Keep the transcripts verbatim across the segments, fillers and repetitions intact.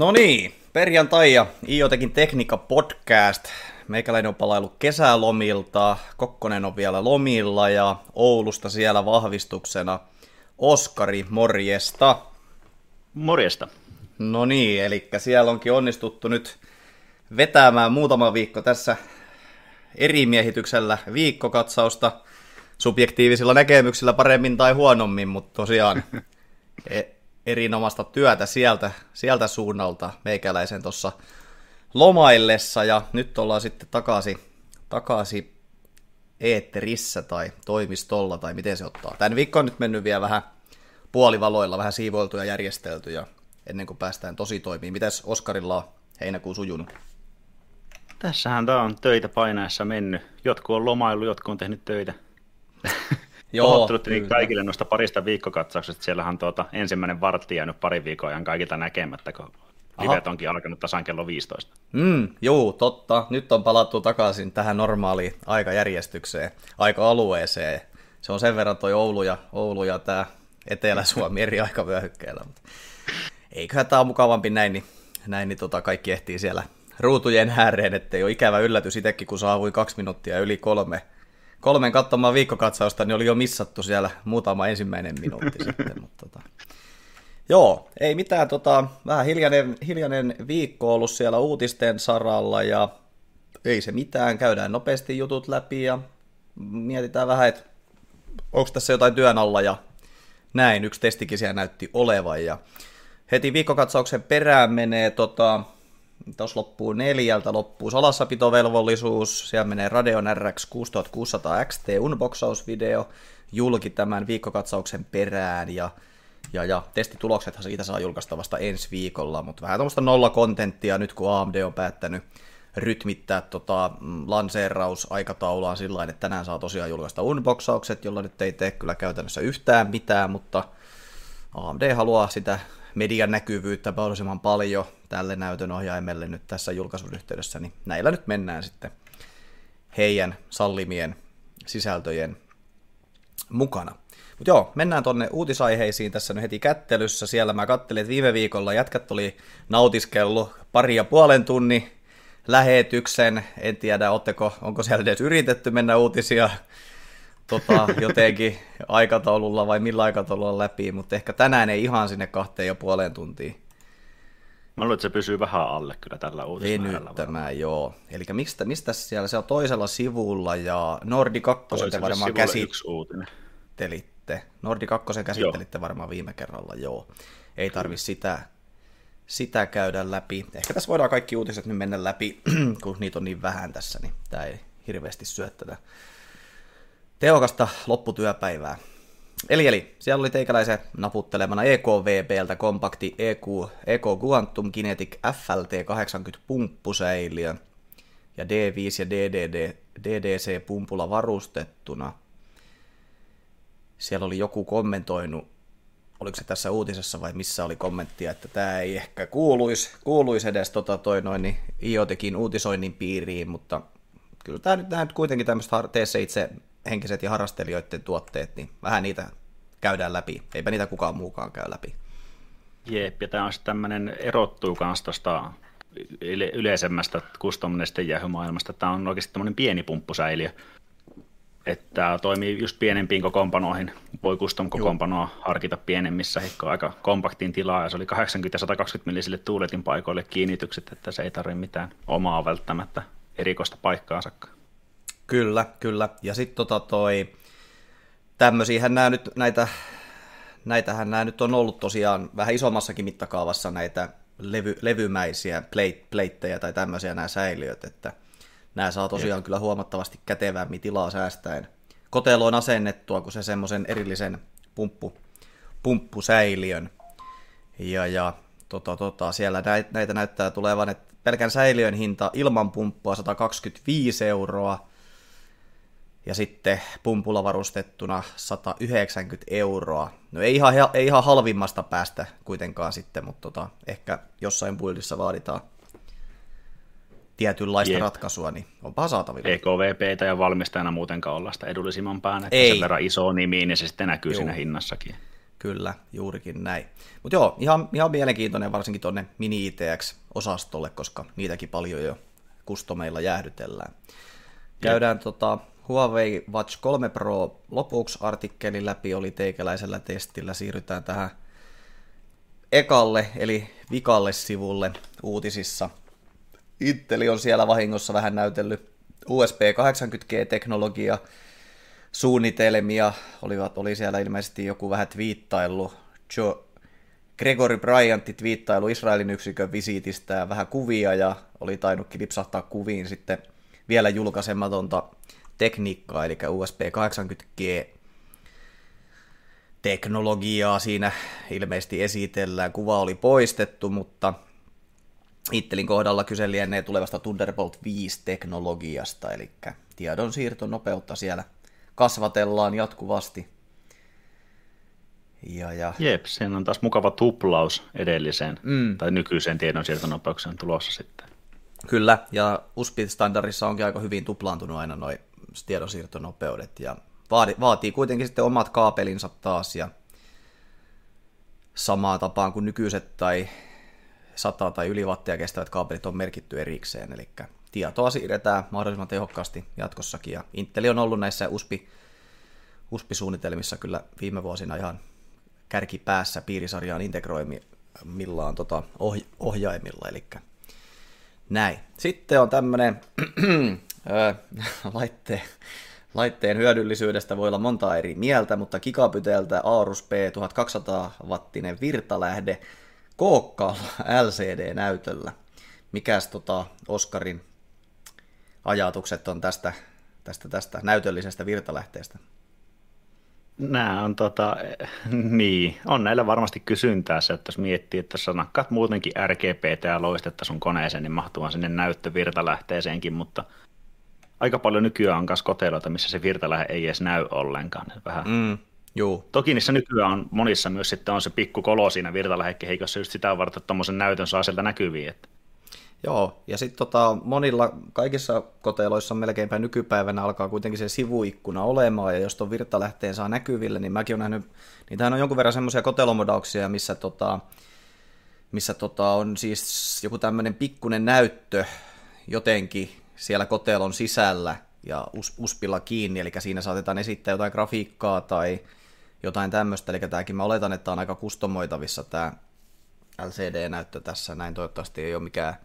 No niin, perjantai ja IoTechin Tekniikka podcast. Meikäläinen on palaillut kesälomilta, Kokkonen on vielä lomilla ja Oulusta siellä vahvistuksena Oskari, morjesta. Morjesta. No niin, eli siellä onkin onnistuttu nyt vetämään muutama viikko tässä erimiehityksellä viikkokatsausta subjektiivisilla näkemyksillä paremmin tai huonommin, mutta tosiaan erinomaista työtä sieltä, sieltä suunnalta meikäläisen tuossa lomaillessa, ja nyt ollaan sitten takaisin, takaisin eetterissä tai toimistolla, tai miten se ottaa. Tämän viikko on nyt mennyt vielä vähän puolivaloilla, vähän siivoiltu ja järjestelty, ja ennen kuin päästään tosi toimiin. Mitäs Oskarilla on heinäkuun sujunut? Tässähän tämä on töitä painaessa mennyt. Jotkut on lomaillut, jotkut on tehnyt töitä. Pahoittelut kaikille noista parista viikkokatsauksesta. Siellähän tuota, ensimmäinen vartti jäänyt pari viikon ajan kaikilta näkemättä, kun livet onkin alkanut tasan kello viisitoista. Mm, juu, totta. Nyt on palattu takaisin tähän normaaliin aikajärjestykseen, aika-alueeseen. Se on sen verran toi Oulu ja, Oulu ja tämä Etelä-Suomi eri aikavyöhykkeellä. Mutta eiköhän tämä ole mukavampi näin, niin, näin, niin tota, kaikki ehtii siellä ruutujen ääreen, ettei ole ikävä yllätys itsekin, kun saavuin kaksi minuuttia yli kolme. Kolmen katsomaan viikkokatsausta, niin oli jo missattu siellä muutama ensimmäinen minuutti sitten. Mutta tota. Joo, ei mitään, tota, vähän hiljainen, hiljainen viikko ollut siellä uutisten saralla, ja ei se mitään, käydään nopeasti jutut läpi ja mietitään vähän, että onko tässä jotain työn alla, ja näin, yksi testikin siellä näytti olevan, ja heti viikkokatsauksen perään menee, tota, tuossa loppuu neljältä, loppuu salassapitovelvollisuus, siellä menee Radeon R X kuusituhattakuusisataa X T unboxausvideo julki tämän viikkokatsauksen perään, ja, ja, ja testituloksethan siitä saa julkaista vasta ensi viikolla, mutta vähän tuommoista nolla-kontenttia nyt, kun A M D on päättänyt rytmittää tota, lanseerausaikataulua sillä tavalla, että tänään saa tosiaan julkaista unboxaukset, jolla nyt ei tee kyllä käytännössä yhtään mitään, mutta A M D haluaa sitä median näkyvyyttä mahdollisimman paljon tälle näytön ohjaimelle nyt tässä julkaisun yhteydessä, niin näillä nyt mennään sitten heidän sallimien sisältöjen mukana. Mutta joo, mennään tonne uutisaiheisiin tässä nyt heti kättelyssä. Siellä mä kattelin, että viime viikolla jätkät oli nautiskellut pari ja puolen tunnin lähetyksen. En tiedä, ootteko, onko siellä edes yritetty mennä uutisia tota, jotenkin aikataululla vai millä aikataululla läpi, mutta ehkä tänään ei ihan sinne kahteen ja puoleen tuntiin. Mä luulen, että se pysyy vähän alle kyllä tällä uutismäärällä. Tämä, joo. Eli mistä, mistä siellä se on toisella sivulla, ja Nordi kaksi te varmaan käsittelitte. Nordi kaksi käsittelitte joo. Varmaan viime kerralla, joo. Ei tarvi sitä, sitä käydä läpi. Ehkä tässä voidaan kaikki uutiset nyt mennä läpi, kun niitä on niin vähän tässä, niin tämä ei hirveästi syö tätä tehokasta lopputyöpäivää. Eli, eli siellä oli teikäläisen naputtelemana E K V P:ltä kompakti E Q, E K Quantum Kinetic F L T kahdeksankymmentä pumppusäiliö ja D viisi ja D D D, D D C-pumpulla varustettuna. Siellä oli joku kommentoinut, oliko se tässä uutisessa vai missä oli kommenttia, että tämä ei ehkä kuuluisi, kuuluisi edes tota toi noin, niin IoTechin uutisoinnin piiriin, mutta kyllä tämä nyt, tämä nyt kuitenkin tämmöiset tee se itse henkiset ja harrastelijoiden tuotteet, niin vähän niitä käydään läpi. Eipä niitä kukaan muukaan käy läpi. Jep, ja tämä on sitten tämmöinen, erottuu myös tuosta yleisemmästä custom-nesteen jäähymaailmasta. Tämä on oikeasti tämmöinen pieni pumppusäiliö. Että tämä toimii just pienempiin kokoonpanoihin. Voi custom-kokoonpanoa harkita pienemmissä, heikko aika kompaktiin tilaa, ja se oli kahdeksankymmentä ja sata kaksikymmentä millisille tuuletin paikoille kiinnitykset, että se ei tarvitse mitään omaa välttämättä erikoista paikkaansakaan. Kyllä, kyllä. Ja sitten tota toi, tämmöisiähän nämä nyt, näitä, näitähän nämä nyt on ollut tosiaan vähän isommassakin mittakaavassa näitä levy, levymäisiä plate, plateja tai tämmöisiä nämä säiliöt, että nämä saa tosiaan ja. Kyllä huomattavasti kätevämmin tilaa säästäen koteloon asennettua, kun se semmoisen erillisen pumppu, pumppusäiliön. Ja, ja tota, tota, siellä näitä näyttää tulevan, että pelkän säiliön hinta ilman pumppua sata kaksikymmentäviisi euroa, ja sitten pumpulla varustettuna sata yhdeksänkymmentä euroa. No ei ihan, ei ihan halvimmasta päästä kuitenkaan sitten, mutta tota, ehkä jossain buildissa vaaditaan tietynlaista Jep. ratkaisua, niin onpa saatavilla. E K V P:tä ja valmistajana muutenkaan olla sitä edullisimman päänä, että sen verran iso nimi, niin se sitten näkyy Joo. siinä hinnassakin. Kyllä, juurikin näin. Mutta joo, ihan, ihan mielenkiintoinen varsinkin tuonne Mini I T X-osastolle, koska niitäkin paljon jo kustomeilla jäähdytellään. Käydään tota, Huawei Watch kolme Pro lopuksi artikkelin läpi, oli teikäläisellä testillä. Siirrytään tähän ekalle, eli vikalle sivulle uutisissa. Intel on siellä vahingossa vähän näytellyt U S B kahdeksankymmentä G-teknologia, suunnitelmia, olivat, oli siellä ilmeisesti joku vähän twiittailu, Joe, Gregory Bryantti twiittailu Israelin yksikön visiitistä ja vähän kuvia, ja oli tainnutkin lipsahtaa kuviin sitten vielä julkaisematonta tekniikkaa, eli U S B kahdeksankymmentä G teknologiaa siinä ilmeisesti esitellään. Kuva oli poistettu, mutta Intelin kohdalla kyse lienee tulevasta Thunderbolt viisi teknologiasta, eli tiedonsiirtonopeutta siellä kasvatellaan jatkuvasti. Ja, ja... Jep, siinä on taas mukava tuplaus edelliseen mm. tai nykyiseen tiedonsiirtonopeukseen tulossa sitten. Kyllä, ja U S B-standardissa onkin aika hyvin tuplaantunut aina nuo tiedonsiirtonopeudet, ja vaati, vaatii kuitenkin sitten omat kaapelinsa taas, ja samaan tapaan kuin nykyiset tai sata tai yli wattia kestävät kaapelit on merkitty erikseen, eli tietoa siirretään mahdollisimman tehokkaasti jatkossakin, ja Intel on ollut näissä U S B, U S B-suunnitelmissa kyllä viime vuosina ihan kärkipäässä piirisarjaan integroimillaan tota ohi- ohjaimilla, eli näin. Sitten on tämmöinen laitteen, laitteen hyödyllisyydestä voi olla monta eri mieltä, mutta Gigabiteltä Aorus P tuhatkaksisataa wattinen virtalähde kookkaalla L C D-näytöllä. Mikäs tota Oskarin ajatukset on tästä, tästä, tästä näytöllisestä virtalähteestä? Nämä on tota, niin, on näillä varmasti kysyntää se, että jos miettii, että jos nakkaat muutenkin R G B:tä ja loistetta sun koneeseen, niin mahtuvan sinne näyttövirtalähteeseenkin, mutta aika paljon nykyään on myös koteloita, missä se virtalähde ei edes näy ollenkaan. Vähän. Mm, juu. Toki niissä nykyään on, monissa myös sitten on se pikku kolo siinä virtalähekehikossa just sitä varten, että tuommoisen näytön saa sieltä näkyviin. Että. Joo, ja sitten tota, monilla, kaikissa koteloissa melkeinpä nykypäivänä alkaa kuitenkin se sivuikkuna olemaan, ja jos tuon virtalähteen saa näkyville, niin mäkin olen nähnyt, niitähän on jonkun verran semmoisia kotelomodauksia, missä, tota, missä tota, on siis joku tämmöinen pikkunen näyttö jotenkin siellä kotelon sisällä, ja U S Billa kiinni, eli siinä saatetaan esittää jotain grafiikkaa tai jotain tämmöistä, eli tämäkin mä oletan, että on aika kustomoitavissa tämä L C D-näyttö tässä, näin toivottavasti ei ole mikään.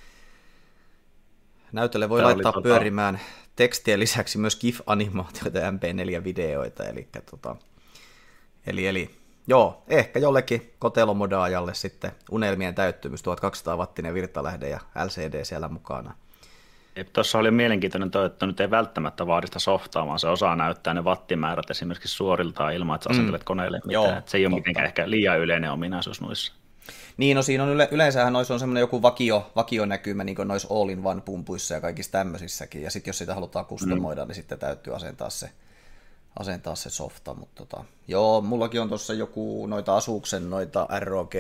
Näytölle voi Tämä laittaa tota... pyörimään tekstien lisäksi myös GIF-animaatioita ja M P neljä -videoita, eli, tota, eli, eli joo, ehkä jollekin kotelomodaajalle sitten unelmien täyttymys, tuhatkaksisataa wattinen virtalähde ja L C D siellä mukana. Tuossa oli mielenkiintoinen toi, että nyt ei välttämättä vaadi sitä softaa, vaan se osaa näyttää ne wattimäärät esimerkiksi suoriltaan ilman, että sä asentelet mm. koneelle mitään. Joo, se ei ole mitenkään ehkä liian yleinen ominaisuus noissa. Niin, no siinä on yle, yleensähän noissa on semmoinen joku vakio, vakionäkymä, niin kuin noissa all-in-one pumpuissa ja kaikissa tämmöisissäkin, ja sitten jos sitä halutaan kustomoida, mm. niin sitten täytyy asentaa se, asentaa se softa, mutta tota, joo, mullakin on tuossa joku noita Asuksen, noita R O G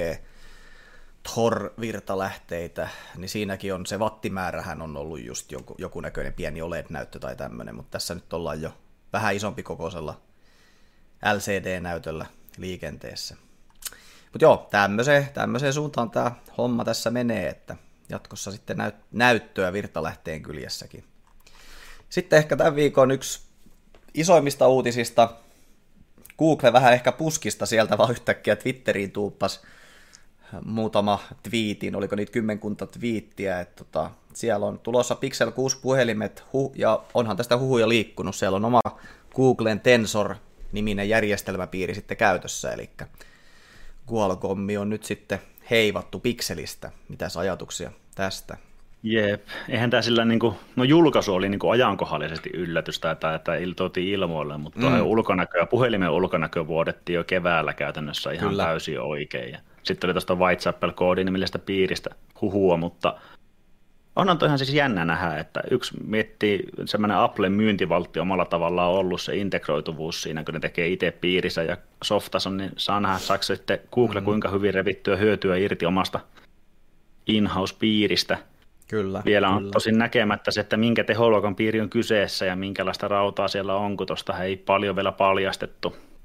Thor-virtalähteitä, niin siinäkin on se wattimäärähän on ollut just joku, joku näköinen pieni O L E D-näyttö tai tämmöinen, mutta tässä nyt ollaan jo vähän isompi kokoisella L C D-näytöllä liikenteessä. Mutta joo, tämmöiseen, tämmöiseen suuntaan tämä homma tässä menee, että jatkossa sitten näyt, näyttöä virtalähteen kyljessäkin. Sitten ehkä tämän viikon yksi isoimmista uutisista, Google vähän ehkä puskista sieltä vaan yhtäkkiä Twitteriin tuuppas muutama twiitin, oliko niitä kymmenkunta twiittiä, että tota, siellä on tulossa Pixel kuusi puhelimet, hu, ja onhan tästä huhuja liikkunut, siellä on oma Googlen Tensor-niminen järjestelmäpiiri sitten käytössä, eli Qualcomm on nyt sitten heivattu Pixelistä. Mitäs ajatuksia tästä? Jep, eihän tämä sillä, niin kuin, no julkaisu oli niin kuin ajankohdallisesti yllätystä, että, että tuotiin ilmoille, mutta mm. ulkonäkö, puhelimen ulkonäkö vuodettiin jo keväällä käytännössä ihan Kyllä. täysin oikein. Ja sitten oli tuosta Whitechapel-koodin nimellistä piiristä huhua, mutta onhan toi ihan siis jännä nähdä, että yksi miettii semmoinen Applen myyntivaltti omalla tavallaan ollut se integroituvuus siinä, kun ne tekee itse piirissä ja softas on, niin saa nähdä, saako sitten Google mm. kuinka hyvin revittyä hyötyä irti omasta in-house-piiristä. Kyllä. Vielä on kyllä. tosin näkemättä se, että minkä teholuokan piiri on kyseessä ja minkälaista rautaa siellä on, kun tuosta ei paljon vielä paljastettu.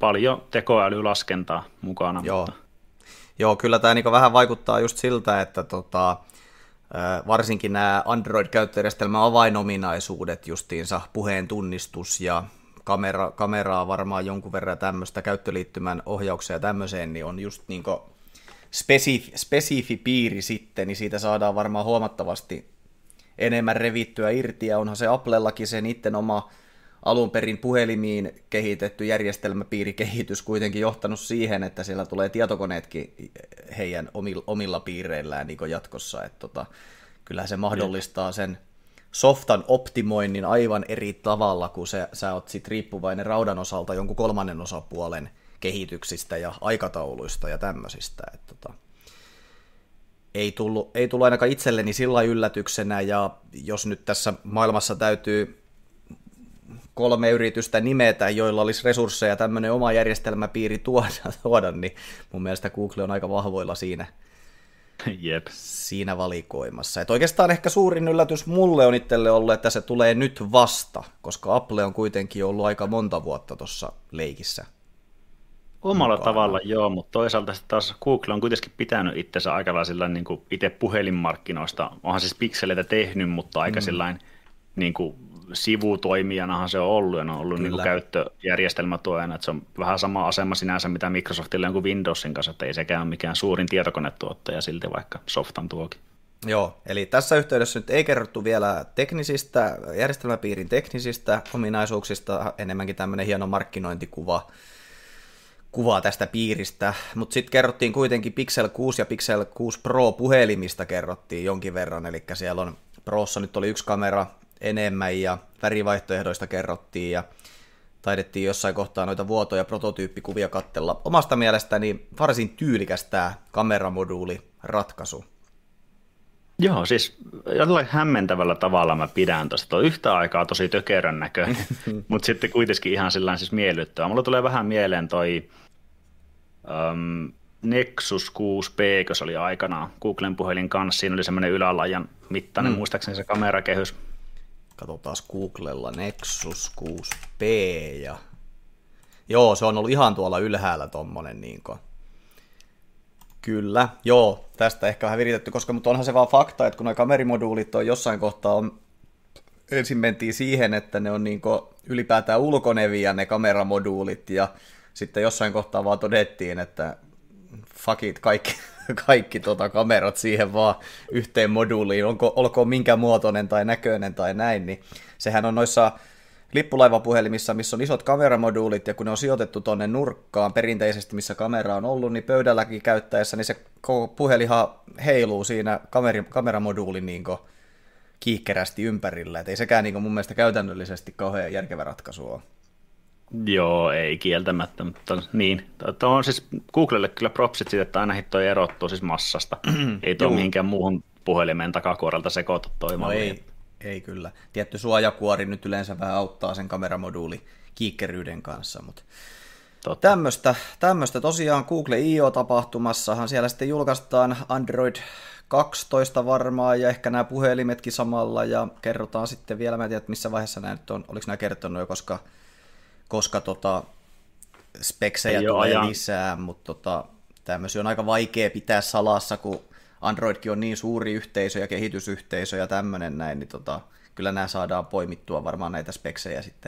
paljon tekoälylaskentaa mukana. Joo, mutta... Joo kyllä tämä niinku vähän vaikuttaa just siltä, että tota, varsinkin nämä Android-käyttöjärjestelmän avainominaisuudet, justiinsa puheen tunnistus ja kamera, kameraa varmaan jonkun verran tämmöistä käyttöliittymän ohjauksia ja tämmöiseen, niin on just niinku spesifi, spesifi piiri sitten, niin siitä saadaan varmaan huomattavasti enemmän revittyä irti, ja onhan se Applellakin sen itten oma alun perin puhelimiin kehitetty järjestelmäpiirikehitys kuitenkin johtanut siihen, että siellä tulee tietokoneetkin heidän omilla, omilla piireillään niin jatkossa. Että tota, kyllähän se mahdollistaa sen softan optimoinnin aivan eri tavalla, kun se, sä oot sit riippuvainen raudan osalta jonkun kolmannen osapuolen kehityksistä ja aikatauluista ja tämmöisistä. Että tota, ei, tullut, ei tullut ainakaan itselleni sillä yllätyksenä, ja jos nyt tässä maailmassa täytyy kolme yritystä nimetä, joilla olisi resursseja tämmöinen oma järjestelmäpiiri tuoda, tuoda, niin mun mielestä Google on aika vahvoilla siinä, Jep. siinä valikoimassa. Et oikeastaan ehkä suurin yllätys mulle on itselle ollut, että se tulee nyt vasta, koska Apple on kuitenkin ollut aika monta vuotta tuossa leikissä. Omalla mukaan. Tavalla joo, mutta toisaalta taas Google on kuitenkin pitänyt itsensä aika lailla niin kuin itse puhelinmarkkinoista. Onhan siis pikseleitä tehnyt, mutta aika mm. sillain niin kuin sivutoimijanahan se on ollut, ja ne on ollut niin kuin käyttöjärjestelmätuojana, että se on vähän sama asema sinänsä, mitä Microsoftilla on kuin Windowsin kanssa, että ei sekään ole mikään suurin tietokonetuottaja silti, vaikka softan tuokin. Joo, eli tässä yhteydessä nyt ei kerrottu vielä teknisistä, järjestelmäpiirin teknisistä ominaisuuksista, enemmänkin tämmöinen hieno markkinointikuva kuvaa tästä piiristä, mutta sitten kerrottiin kuitenkin Pixel kuusi ja Pixel kuusi Pro puhelimista kerrottiin jonkin verran, eli siellä on Prossa nyt oli yksi kamera enemmän ja värivaihtoehdoista kerrottiin ja taidettiin jossain kohtaa noita vuoto- ja prototyyppikuvia katsella. Omasta mielestäni varsin tyylikäs tämä kameramoduuliratkaisu. Joo, siis jollain hämmentävällä tavalla mä pidän tuosta. Tuo yhtä aikaa tosi tökerön näköinen, mutta sitten kuitenkin ihan sillä siis miellyttävä. Mulla tulee vähän mieleen toi um, Nexus kuusi P, kun se oli aikanaan Googlen puhelin kanssa. Siinä oli semmoinen ylälaajan mittainen, mm. muistaakseni se kamerakehys. Katsotaan Googlella Nexus kuusi P. Ja... Joo, se on ollut ihan tuolla ylhäällä tommonen. Niin kuin... Kyllä, joo, tästä ehkä vähän viritetty, koska mutta onhan se vaan fakta, että kun nuo kamerimoduulit on jossain kohtaa, on... ensin mentiin siihen, että ne on niin kuin ylipäätään ulkoneviä ne kameramoduulit, ja sitten jossain kohtaa vaan todettiin, että fuck it, kaikki, kaikki tota kamerat siihen vaan yhteen moduuliin, onko, olkoon minkä muotoinen tai näköinen tai näin, niin sehän on noissa lippulaivapuhelimissa, missä on isot kameramoduulit, ja kun ne on sijoitettu tuonne nurkkaan perinteisesti, missä kamera on ollut, niin pöydälläkin käyttäessä, niin se puhelinhan heiluu siinä kameri, kameramoduulin niin kiikkerästi ympärillä, et ei sekään niin mun mielestä käytännöllisesti kauhean järkevä ratkaisu ole. Joo, ei kieltämättä, mutta niin. Tuo on siis Googlelle kyllä propsit siitä, että ainakin toi erottuu siis massasta. Ei tuo mihinkään muuhun puhelimeen takakuorelta sekoita toi no ei, ei kyllä. Tietty suojakuori nyt yleensä vähän auttaa sen kameramoduuli kiikkeryyden kanssa, mutta tämmöistä, tämmöistä tosiaan Google I O-tapahtumassahan siellä sitten julkaistaan Android kaksitoista varmaan ja ehkä nämä puhelimetkin samalla ja kerrotaan sitten vielä, mä en tiedä missä vaiheessa nämä nyt on, oliko nämä kertonut jo, koska koska tota, speksejä tulee ajan. lisää, mutta tota, tämmöisiä on aika vaikea pitää salassa, kun Androidkin on niin suuri yhteisö ja kehitysyhteisö ja tämmöinen näin, niin tota, kyllä nämä saadaan poimittua varmaan näitä speksejä sitten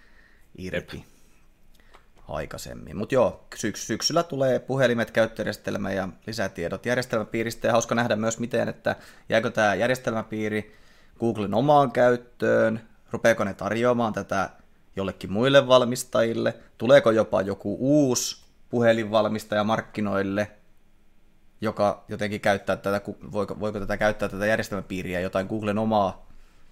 irti aikaisemmin. Mutta joo, syks- syksyllä tulee puhelimet, käyttöjärjestelmä ja lisätiedot järjestelmäpiiristä, ja hauska nähdä myös miten, että jääkö tämä järjestelmäpiiri Googlen omaan käyttöön, rupeeko ne tarjoamaan tätä jollekin muille valmistajille, tuleeko jopa joku uusi puhelinvalmistaja markkinoille, joka jotenkin käyttää tätä, voiko, voiko tätä käyttää tätä järjestelmäpiiriä, jotain Googlen omaa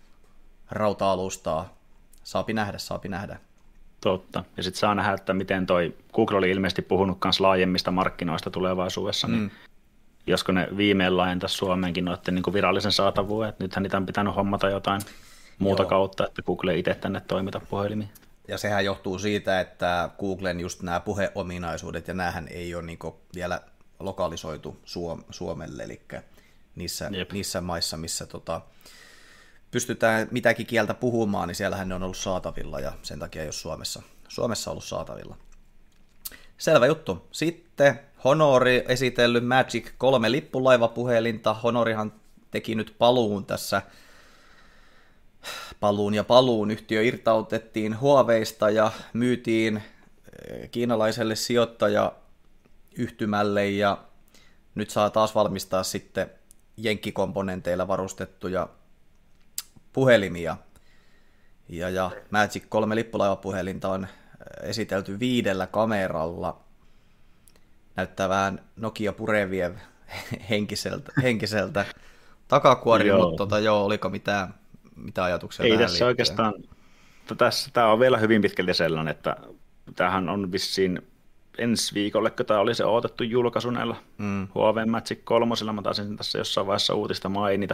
rauta-alustaa. Saapi nähdä, saapi nähdä. Totta. Ja sitten saa nähdä, että miten toi Google oli ilmeisesti puhunut myös laajemmista markkinoista tulevaisuudessa, mm. niin josko ne viimein laajentaisi Suomeenkin noiden niin kuin virallisen saatavuuden, että nythän niitä on pitänyt hommata jotain muuta Joo. kautta, että Google itse tänne toimita puhelimiin. Ja sehän johtuu siitä, että Googlen just nämä puheominaisuudet, ja näähän ei ole niin vielä lokalisoitu Suom- Suomelle, eli niissä, niissä maissa, missä tota, pystytään mitäkin kieltä puhumaan, niin siellähän ne on ollut saatavilla, ja sen takia ei ole Suomessa, Suomessa ollut saatavilla. Selvä juttu. Sitten Honori esitellyt Magic kolme lippulaivapuhelinta. Honorihan teki nyt paluun tässä. Paluun ja paluun. Yhtiö irtautettiin Huaweista ja myytiin kiinalaiselle sijoittajayhtymälle ja nyt saa taas valmistaa sitten jenkkikomponenteilla varustettuja puhelimia. Ja, ja Magic kolme lippulaivapuhelinta on esitelty viidellä kameralla. Näyttää vähän Nokia Pureviev henkiseltä, henkiseltä takakuori, mutta tota, joo, oliko mitään, mitään ajatuksia Ei tähän tässä liittyen? oikeastaan, tässä, tämä on vielä hyvin pitkälti sellainen, että tämähän on vissiin ensi viikolle, kun tämä oli se odotettu julkaisu näillä mm. Huawei Magic kolme, mä taisin tässä jossain vaiheessa uutista mainita.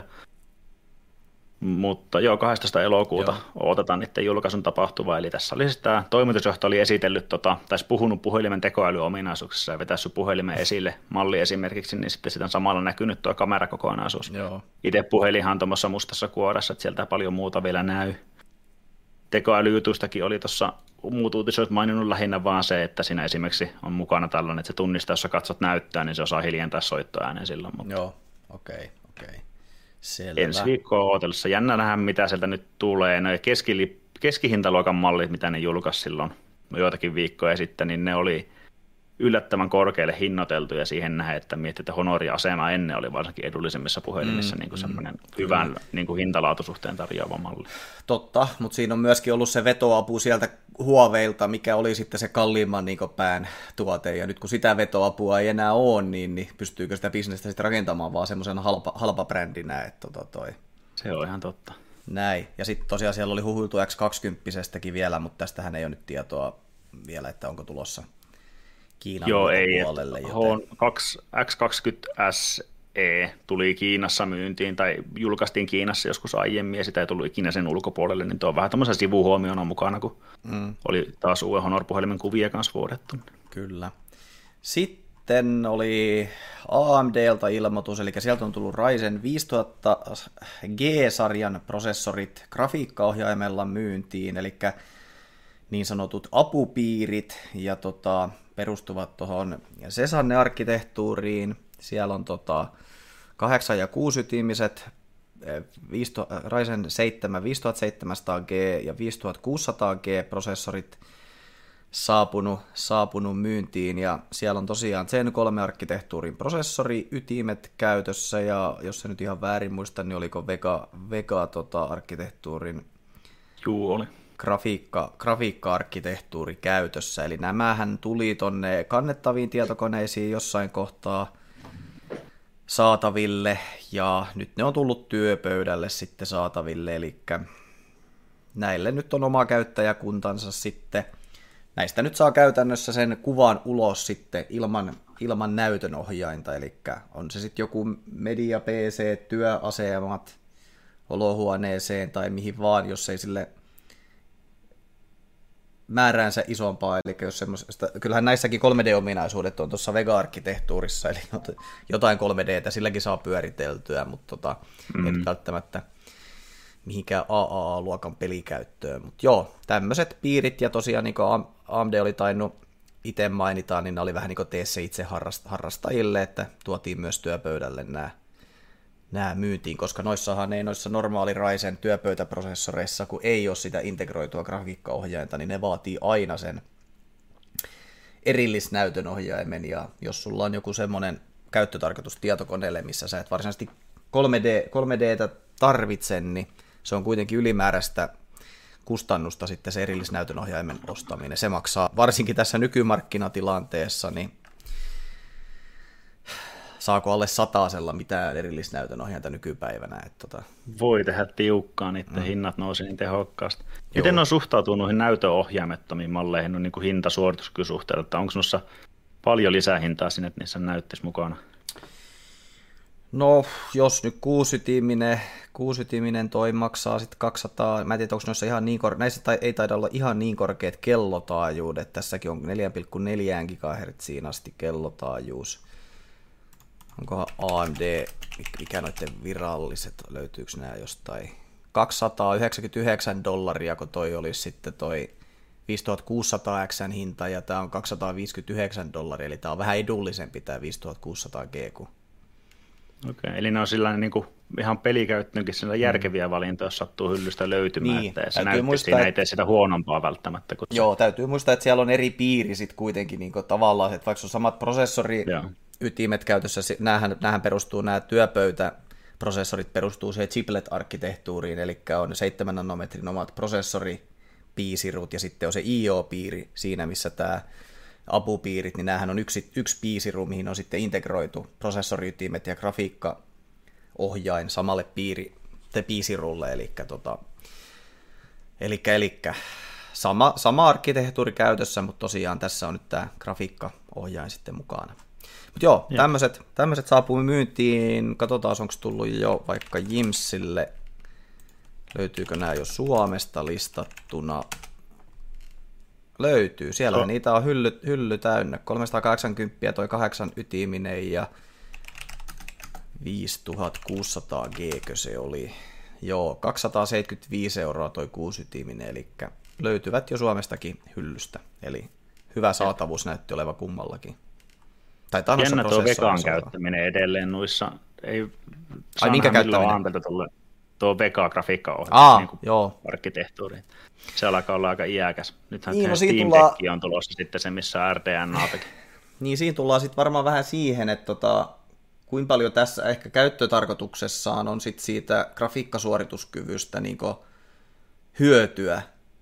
Mutta joo, kahdestoista elokuuta joo. Odotetaan niiden julkaisun tapahtuva, eli tässä oli siis tämä toimitusjohto oli esitellyt, tota, tai puhunut puhelimen tekoälyominaisuuksissa ja vetäissyt puhelimen esille malli esimerkiksi, niin sitten sitä samalla näkynyt tuo kamerakokonaisuus. Joo. Itse puhelinhan tuommoissa mustassa kuorassa, että sieltä paljon muuta vielä näy. Tekoälyjutuistakin oli tuossa muut uutisoit maininnut lähinnä vaan se, että siinä esimerkiksi on mukana tällainen, että se tunnistaa, jos sä katsot näyttää, niin se osaa hiljentää soittoäänen silloin. Mutta joo, okei, okay, okei. Okay. Selvä. Ensi viikkoa ootellessa. Jännä nähdä, mitä sieltä nyt tulee. No, keski, keskihintaluokan mallit, mitä ne julkaisi silloin joitakin viikkoja sitten, niin ne oli yllättävän korkealle hinnoiteltu ja siihen nähdään, että miettii, että Honori-asema ennen oli varsinkin edullisemmissa puhelimissa mm, niin kuin semmoinen mm, hyvän niin kuin hintalaatusuhteen tarjoava malli. Totta, mutta siinä on myöskin ollut se vetoapu sieltä Huaweilta, mikä oli sitten se kalliimman niin kuin pään tuote, ja nyt kun sitä vetoapua ei enää ole, niin, niin pystyykö sitä bisnestä sitten rakentamaan vaan semmoisen halpa, halpa brändinä, että tota toi. Se on ihan totta. Näin, ja sitten tosiaan siellä oli huhuiltu X kaksikymmentästäkin vielä, mutta tästähän ei ole nyt tietoa vielä, että onko tulossa Kiinan Joo, ei, puolelle. Joten X kaksikymmentä S E tuli Kiinassa myyntiin, tai julkaistiin Kiinassa joskus aiemmin, ja sitä ei tullut ikinä sen ulkopuolelle, niin tuo on vähän tämmöisen sivuhuomiona mukana, kun mm. oli taas uuden Honor-puhelimen kuvia kanssa vuodettu. Kyllä. Sitten oli A M D:ltä ilmoitus, eli sieltä on tullut Ryzen viisituhatta G-sarjan prosessorit grafiikkaohjaimella myyntiin, eli niin sanotut apupiirit, ja tota, perustuvat tuohon Cesanne-arkkitehtuuriin. Siellä on tota kahdeksan ja kuusi ytimiset Ryzen seitsemän viisituhattaseitsemänsataa G ja viisituhattakuusisataa G-prosessorit saapunut, saapunut myyntiin, ja siellä on tosiaan Zen kolme arkkitehtuurin prosessori ytimet käytössä, ja jos se nyt ihan väärin muista, niin oliko Vega, Vega tota, arkkitehtuurin Juu, oli. Grafiikka, grafiikka-arkkitehtuuri käytössä, eli nämähän tuli tonne kannettaviin tietokoneisiin jossain kohtaa saataville, ja nyt ne on tullut työpöydälle sitten saataville, eli näille nyt on oma käyttäjäkuntansa sitten. Näistä nyt saa käytännössä sen kuvan ulos sitten ilman, ilman näytönohjainta, eli on se sitten joku media P C, työasemat olohuoneeseen tai mihin vaan, jos ei sille määräänsä isompaa, eli jos semmoista, kyllähän näissäkin kolme D-ominaisuudet on tuossa Vega-arkkitehtuurissa, eli jotain kolme D:tä silläkin saa pyöriteltyä, mutta tota, mm. ei välttämättä mihinkään A A A-luokan pelikäyttöön, mutta joo, tämmöiset piirit, ja tosiaan niin kuin A M D oli tainnut itse mainitaan, niin ne oli vähän niin kuin tee se itse harrastajille, että tuotiin myös työpöydälle nämä nämä myyntiin, koska noissahan ei noissa normaali Ryzen työpöytäprosessoreissa, kun ei ole sitä integroitua grafiikkaohjainta, niin ne vaatii aina sen erillisnäytönohjaimen, ja jos sulla on joku semmoinen käyttötarkoitus tietokoneelle, missä sä et varsinaisesti kolme D, kolme D:tä tarvitse, niin se on kuitenkin ylimääräistä kustannusta sitten se erillisnäytönohjaimen ostaminen. Se maksaa varsinkin tässä nykymarkkinatilanteessa, niin saako alle satasella mitään erillisnäytön ohjainta nykypäivänä. Että tota... Voi tehdä tiukkaa, niiden mm. hinnat nousi niin tehokkaasti. Miten on suhtautunut noihin näytöohjaimettomiin malleihin no, niin kuin hinta-suorituskykysuhteella, että onko noissa paljon lisähintaa sinne, että niissä näyttäisi mukana? No, jos nyt kuusiytiminen, kuusiytiminen toi maksaa sitten kaksisataa, mä en tiedä, onko noissa ihan niin kor... näissä ei taida olla ihan niin korkeat kellotaajuudet, tässäkin on neljä pilkku neljä gigahertsiin asti kellotaajuus. Onkohan A M D, mikä noiden viralliset, löytyykö nämä jostain kaksisataayhdeksänkymmentäyhdeksän dollaria, kun toi olisi sitten toi viisituhattakuusisataa X:n hinta ja tämä on kaksisataaviisikymmentäyhdeksän dollaria, eli tämä on vähän edullisempi tämä viisituhattakuusisataa G kuin. Okei, eli ne on sillain niin kuin ihan pelikäyttöönkin sillä järkeviä valintoja, jos sattuu hyllystä löytymään, Niin, että se täytyy näytti muistaa, siinä, että- ei tee sitä huonompaa välttämättä. Kun Joo, täytyy muistaa, että siellä on eri piiri sitten kuitenkin niin kuin tavallaan, että vaikka on samat prosessoriytimet käytössä, si- näähän, näähän perustuu, nämä työpöytäprosessorit perustuu siihen chiplet-arkkitehtuuriin, eli on seitsemän nanometrin omat prosessoripiisirut ja sitten on se I O-piiri siinä, missä tämä apupiirit, niin näähän on yksi, yksi piisiru, mihin on sitten integroitu prosessoriytimet ja grafiikkaohjain samalle piiri, te piisirulle, eli tota, elikkä, elikkä sama, sama arkkitehtuuri käytössä, mutta tosiaan tässä on nyt tämä grafiikkaohjain sitten mukana. Mutta joo, tämmöiset, tämmöiset saapuu myyntiin, katsotaan onko tullut jo vaikka Jimsille, löytyykö nämä jo Suomesta listattuna. Löytyy, siellä So. niitä on hylly, hylly täynnä, kolmesataakahdeksankymmentä toi kahdeksan ytiminen ja viisituhattakuusisataa G se oli. Joo, kaksisataaseitsemänkymmentäviisi euroa toi kuusi ytiminen, eli löytyvät jo Suomestakin hyllystä, eli hyvä saatavuus näytti oleva kummallakin. Tai jännä tuo vegan käyttäminen edelleen noissa, ei saa minkä nähdä milloin käyttäminen? Antelta tulee tuo vega-grafiikkaohjelma, Aa, niin kuin joo. arkkitehtuuri. Se alkaa olla aika iäkäs. Nythän Niin, niin, no Steam siitä tullaan- Deck on tulossa sitten se, missä R T N-aatakin. Niin siinä tullaan sitten varmaan vähän siihen, että tota, kuinka paljon tässä ehkä käyttötarkoituksessaan on sit siitä grafiikkasuorituskyvystä niin hyötyä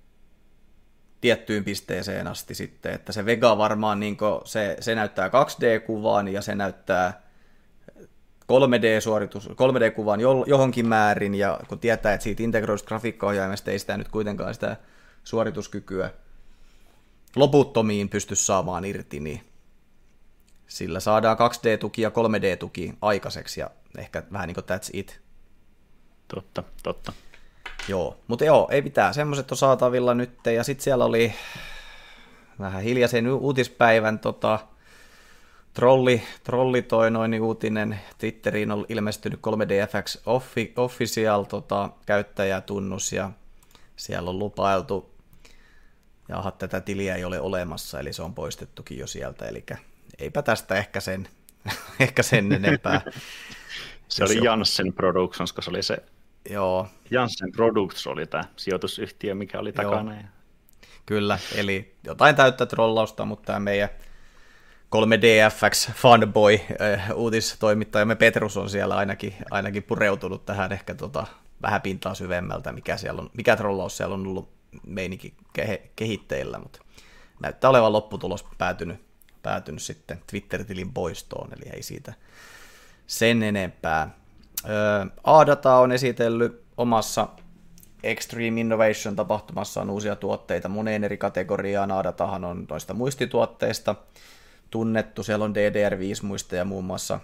tiettyyn pisteeseen asti sitten, että se Vega varmaan niin se, se näyttää kaksi D-kuvan ja se näyttää kolme D-suoritus, kolme D-kuvan johonkin määrin, ja kun tietää, että siitä integroidusta grafiikkaohjaimesta ei sitä nyt kuitenkaan sitä suorituskykyä loputtomiin pysty saamaan irti, niin sillä saadaan kaksi D-tuki ja kolme D-tuki aikaiseksi, ja ehkä vähän niin kuin that's it. Totta, totta. Joo, mutta joo, ei mitään, semmoiset on saatavilla nyt, ja sitten siellä oli vähän hiljaisen uutispäivän tota, trolli, trolli toi noin uutinen, Twitteriin on ilmestynyt kolme D F X offi, Official tota, käyttäjätunnus, ja siellä on lupailtu, jaha, tätä tiliä ei ole olemassa, eli se on poistettukin jo sieltä, eli eipä tästä ehkä sen, ehkä sen enempää. Se oli Janssen Productions, kun se oli se Joo. Janssen Products oli tämä sijoitusyhtiö, mikä oli takana. Ja... Kyllä, eli jotain täyttä trollausta, mutta tämä meidän kolme D F X fanboy äh, uutistoimittajamme Petrus on siellä ainakin, ainakin pureutunut tähän ehkä tota, vähän pintaa syvemmältä, mikä, siellä on, mikä trollaus siellä on ollut meininki ke- kehitteillä, mutta näyttää olevan lopputulos päätynyt, päätynyt sitten Twitter-tilin poistoon, eli ei siitä sen enempää. A-Data on esitellyt omassa Extreme Innovation-tapahtumassaan uusia tuotteita moneen eri kategoriaan. A-Datahan on noista muistituotteista tunnettu. Siellä on D D R viisi muisteja muun muassa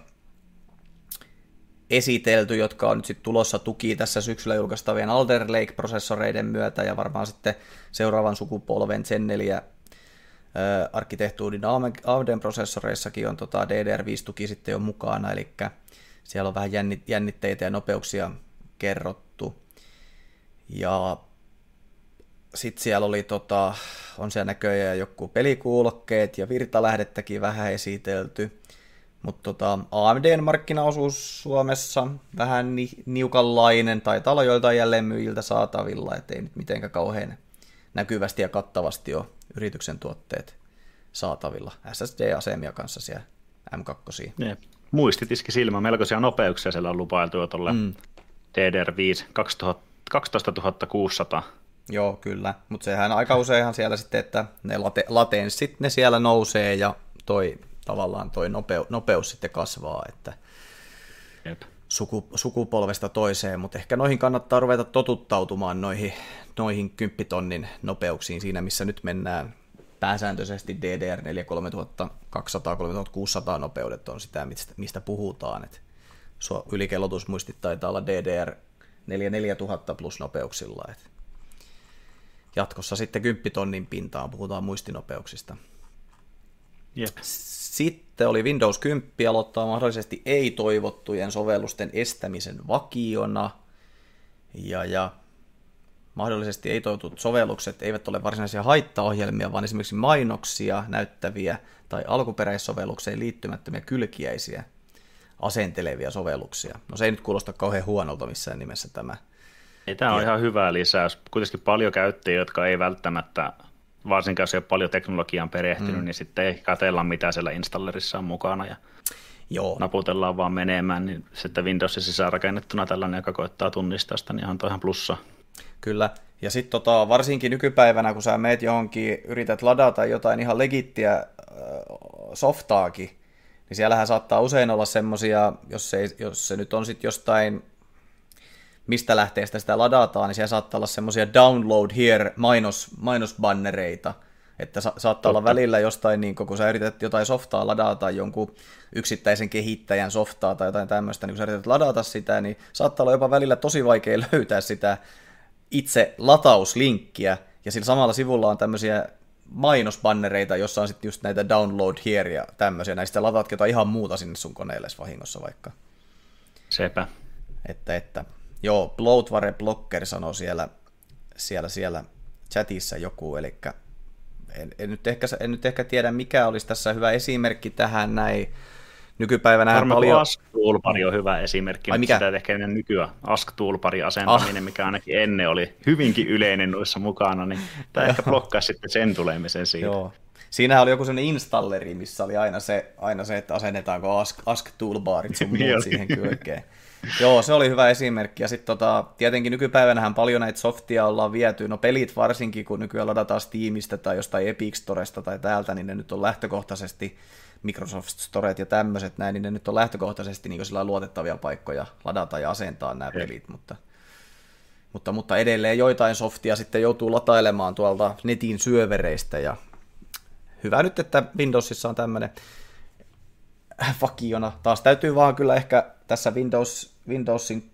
esitelty, jotka on nyt sitten tulossa tuki tässä syksyllä julkaistavien Alder Lake-prosessoreiden myötä, ja varmaan sitten seuraavan sukupolven Zen neljä arkkitehtuurin A M D-prosessoreissakin on tota D D R viisi tuki sitten jo mukana, eli siellä on vähän jännitteitä ja nopeuksia kerrottu. Ja sitten siellä oli, tota, on siellä näköjään joku pelikuulokkeet ja virtalähdettäkin vähän esitelty. Mutta tota, A M D:n markkinaosuus Suomessa vähän ni- niukanlainen, taitaa olla joiltain jälleenmyyjiltä saatavilla, ettei nyt mitenkään kauhean näkyvästi ja kattavasti ole yrityksen tuotteet saatavilla. S S D-asemia kanssa siellä M kaksi. Ne, muistitiski silmä, melkoisia nopeuksia siellä on lupailtu jo tuolle mm. D D R viisi kaksitoistatuhatta kuusisataa. Joo, kyllä, mutta sehän aika useinhan siellä sitten, että ne late- latenssit ne siellä nousee ja toi tavallaan toi nopeu- nopeus sitten kasvaa, että Jep. Suku, sukupolvesta toiseen, mutta ehkä noihin kannattaa ruveta totuttautumaan noihin, noihin kymppitonnin nopeuksiin siinä, missä nyt mennään pääsääntöisesti D D R neljä kolmetuhattakaksisataa kolmetuhattakuusisataa nopeudet on sitä, mistä, mistä puhutaan, että ylikellotusmuistit taitaa olla D D R neljä neljätuhatta plus nopeuksilla, että jatkossa sitten kymppitonnin pintaan puhutaan muistinopeuksista. Jep. Sitten oli Windows kymmenen aloittaa mahdollisesti ei-toivottujen sovellusten estämisen vakiona. Ja, ja mahdollisesti ei toivotut sovellukset eivät ole varsinaisia haittaohjelmia, vaan esimerkiksi mainoksia näyttäviä tai alkuperäissovellukseen liittymättömiä kylkiäisiä asentelevia sovelluksia. No se ei nyt kuulosta kauhean huonolta missään nimessä tämä. Ei, tämä on ihan hyvä lisäys. Kuitenkin paljon käyttäjiä, jotka ei välttämättä, varsinkaan jos ei ole paljon teknologiaan perehtynyt, mm. niin sitten ei katsella mitä siellä installerissa on mukana ja Joo. naputellaan vaan menemään, niin sitten Windowsin sisään rakennettuna tällainen, joka koittaa tunnistaa sitä, niin on toi ihan plussa. Kyllä, ja sitten tota, varsinkin nykypäivänä, kun sä meet johonkin, yrität ladata jotain ihan legittiä äh, softaakin, niin siellähän saattaa usein olla semmoisia, jos, jos se nyt on sitten jostain, mistä lähteestä sitä ladataan, niin siellä saattaa olla semmoisia download here mainos, mainosbannereita, että sa- saattaa Totta. olla välillä jostain, niin kun sä yrität jotain softaa ladata, jonkun yksittäisen kehittäjän softaa tai jotain tämmöistä, niin kun sä yrität ladata sitä, niin saattaa olla jopa välillä tosi vaikea löytää sitä itse latauslinkkiä, ja sillä samalla sivulla on tämmöisiä mainosbannereita, jossa on sitten just näitä download here ja tämmöisiä, näistä lataat jotain ihan muuta sinne sun koneelle vahingossa vaikka. Sepä. Että, että. Joo, bloatware blocker sanoo siellä, siellä, siellä chatissa joku, eli en, en, nyt ehkä, en nyt ehkä tiedä, mikä olisi tässä hyvä esimerkki tähän näin. Nykypäivänä Varmaan paljon... Ask-toolbari on hyvä esimerkki, Ai, mutta sitä ehkä ennen nykyään Ask-toolbarin asentaminen, ah. mikä ainakin ennen oli hyvinkin yleinen noissa mukana, niin tämä ehkä blokkaa sitten sen tulemisen siitä. Joo. Siinähän oli joku sellainen installeri, missä oli aina se, aina se että asennetaanko Ask, Ask-toolbarit sun muut siihen kylkeen. Joo, se oli hyvä esimerkki. Ja sitten tota, tietenkin nykypäivänähän paljon näitä softia ollaan viety, no pelit varsinkin, kun nykyään ladataan Steamista tai jostain Epic Storesta tai täältä, niin ne nyt on lähtökohtaisesti Microsoft Storet ja tämmöiset näin, niin ne nyt on lähtökohtaisesti niin sillä luotettavia paikkoja ladata ja asentaa nämä ja. pelit, mutta, mutta, mutta edelleen joitain softia sitten joutuu latailemaan tuolta netin syövereistä, ja hyvä nyt, että Windowsissa on tämmöinen vakiona. Taas täytyy vaan kyllä ehkä tässä Windows, Windowsin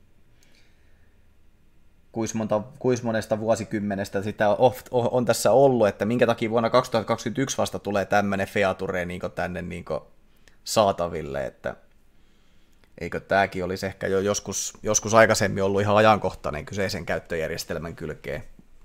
kuis, monta, kuis monesta vuosikymmenestä sitä on, on tässä ollut, että minkä takia vuonna kaksituhattakaksikymmentäyksi vasta tulee tämmöinen feature niin tänne niin saataville, että eikö tämäkin olisi ehkä jo joskus, joskus aikaisemmin ollut ihan ajankohtainen kyseisen käyttöjärjestelmän kylkeen.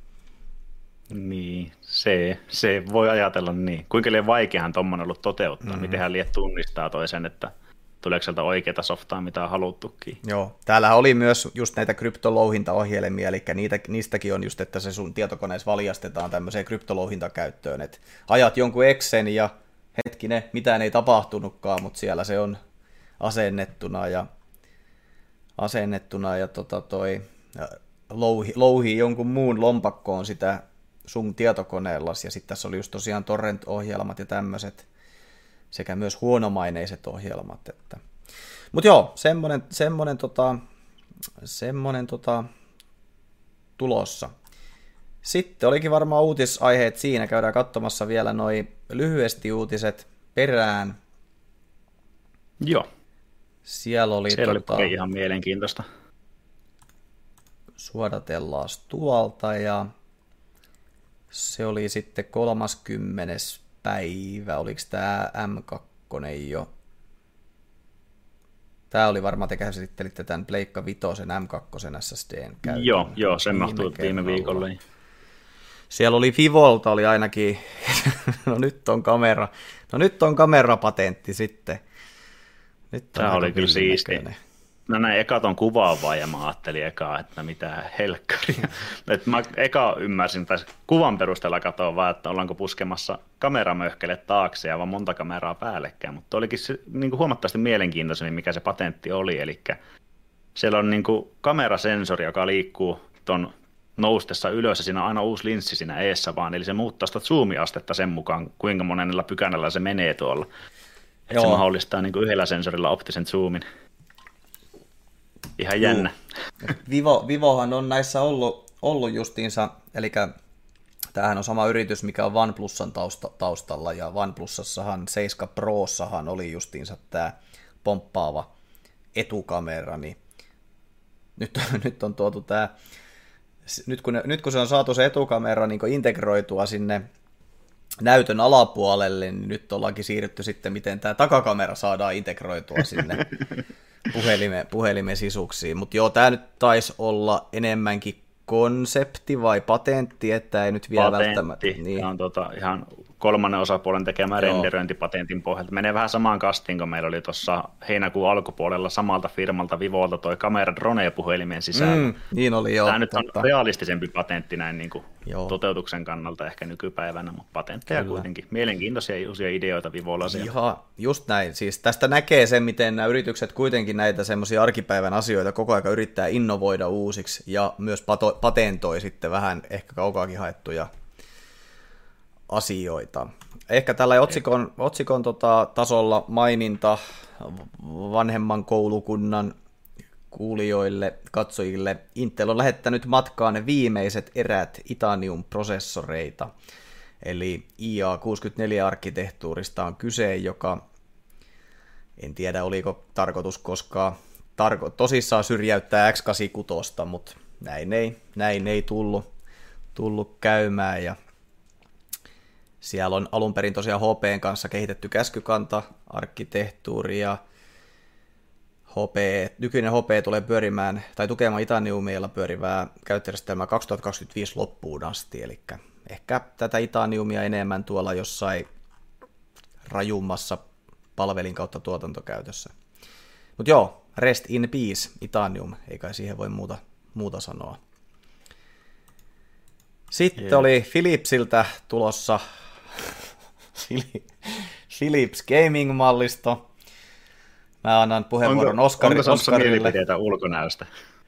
Niin, se, se voi ajatella niin. Kuinka liian vaikeahan tuommoinen ollut toteuttaa, mm-hmm. miten hän liian tunnistaa toisen, että tuleeko sieltä oikeaa softaa, mitä on haluttukin. Joo, täällä oli myös just näitä kryptolouhintaohjelmia, eli niitä, niistäkin on just, että se sun tietokoneessa valjastetaan tämmöiseen kryptolouhintakäyttöön, että ajat jonkun Exen ja hetkinen, mitään ei tapahtunutkaan, mutta siellä se on asennettuna ja asennettuna ja tota toi, louhi, louhii jonkun muun lompakkoon sitä sun tietokoneellasi, ja sitten tässä oli just tosiaan torrent-ohjelmat ja tämmöiset, sekä myös huonomaineiset ohjelmat. Että. Mutta joo, semmoinen, semmoinen, tota, semmoinen tota, tulossa. Sitten olikin varmaan uutisaiheet siinä, käydään katsomassa vielä noi lyhyesti uutiset perään. Joo. Siellä oli, Siellä tota, oli ihan mielenkiintoista. Suodatellaan tuolta, ja se oli sitten kolmaskymmenes päivä, oliko tämä M kaksi jo? Tämä oli varmaan, te käsittelitte tämän Pleikka Vitosen M kaksi S S D:n käytön. Joo, joo, sen mahtui viime viikolla. Siellä oli Fivolta, oli ainakin, no nyt on kamera, no nyt on kamerapatentti sitten. Nyt tämä oli kyllä siisti. No näin eka ton kuvaavaa, ja mä ajattelin eka, että mitä helkkaria. Et mä eka ymmärsin, tai kuvan perusteella katsoin vaan, että ollaanko puskemassa kameramöhkele taakse ja vaan monta kameraa päällekkäin, mutta olikin se niin kuin huomattavasti mielenkiintoisemmin, mikä se patentti oli, eli siellä on niin kuin kamerasensori, joka liikkuu ton noustessa ylös, ja siinä on aina uusi linssi siinä eessä vaan, eli se muuttaa sitä zoomiastetta sen mukaan, kuinka monella pykänällä se menee tuolla. Että se mahdollistaa niin kuin yhdellä sensorilla optisen zoomin. Ihan jännä. Vivo, Vivohan on näissä ollut, ollut justiinsa, eli tämähän on sama yritys, mikä on OnePlusan tausta, taustalla, ja OnePlusassahan seitsemän Prossahan oli justiinsa tämä pomppaava etukamera, niin nyt, nyt on tuotu tämä, nyt kun, nyt kun se on saatu se etukamera niin integroitua sinne näytön alapuolelle, niin nyt ollaankin siirrytty sitten, miten tämä takakamera saadaan integroitua sinne puhelimen, puhelimen sisuksiin. Mutta joo, tämä nyt taisi olla enemmänkin konsepti vai patentti, että ei nyt vielä patentti. välttämättä. Niin. Tämä on tota ihan kolmannen osapuolen tekemä Joo. renderöintipatentin pohjalta. Menee vähän samaan kastiin, kun meillä oli tuossa heinäkuun alkupuolella samalta firmalta Vivolta toi kamera drone-puhelimen sisällä. Mm, niin oli jo. Tämä nyt on totta. realistisempi patentti näin niin kuin toteutuksen kannalta ehkä nykypäivänä, mutta patentteja Kyllä. kuitenkin. Mielenkiintoisia uusia ideoita Vivolla siellä. Ihan just näin. Siis tästä näkee sen, miten nämä yritykset kuitenkin näitä semmoisia arkipäivän asioita koko ajan yrittää innovoida uusiksi ja myös pato- patentoi sitten vähän ehkä kaukaakin haettuja asioita. Ehkä tällä otsikon, otsikon tota, tasolla maininta vanhemman koulukunnan kuulijoille, katsojille. Intel on lähettänyt matkaan ne viimeiset erät Itanium-prosessoreita. Eli I A kuusikymmentäneljä-arkkitehtuurista on kyse, joka en tiedä oliko tarkoitus koskaan tarko- tosissaan syrjäyttää X kahdeksankymmentäkuusi, mutta näin ei, näin ei tullut, tullut käymään. Ja siellä on alun perin tosiaan H P:n kanssa kehitetty käskykanta-arkkitehtuuri ja H P, nykyinen H P tulee pyörimään tai tukemaan Itaniumilla pyörivää käyttöjärjestelmää kaksituhattakaksikymmentäviisi loppuun asti, eli ehkä tätä Itaniumia enemmän tuolla jossain rajummassa palvelin kautta tuotantokäytössä. Mutta joo, rest in peace, Itanium, ei kai siihen voi muuta, muuta sanoa. Sitten yeah. oli Philipsiltä tulossa Philips Gaming-mallisto. Mä annan puheenvuoron onko, Oskari, onko Oskarille. Onko mielipiteitä ulkonäöstä?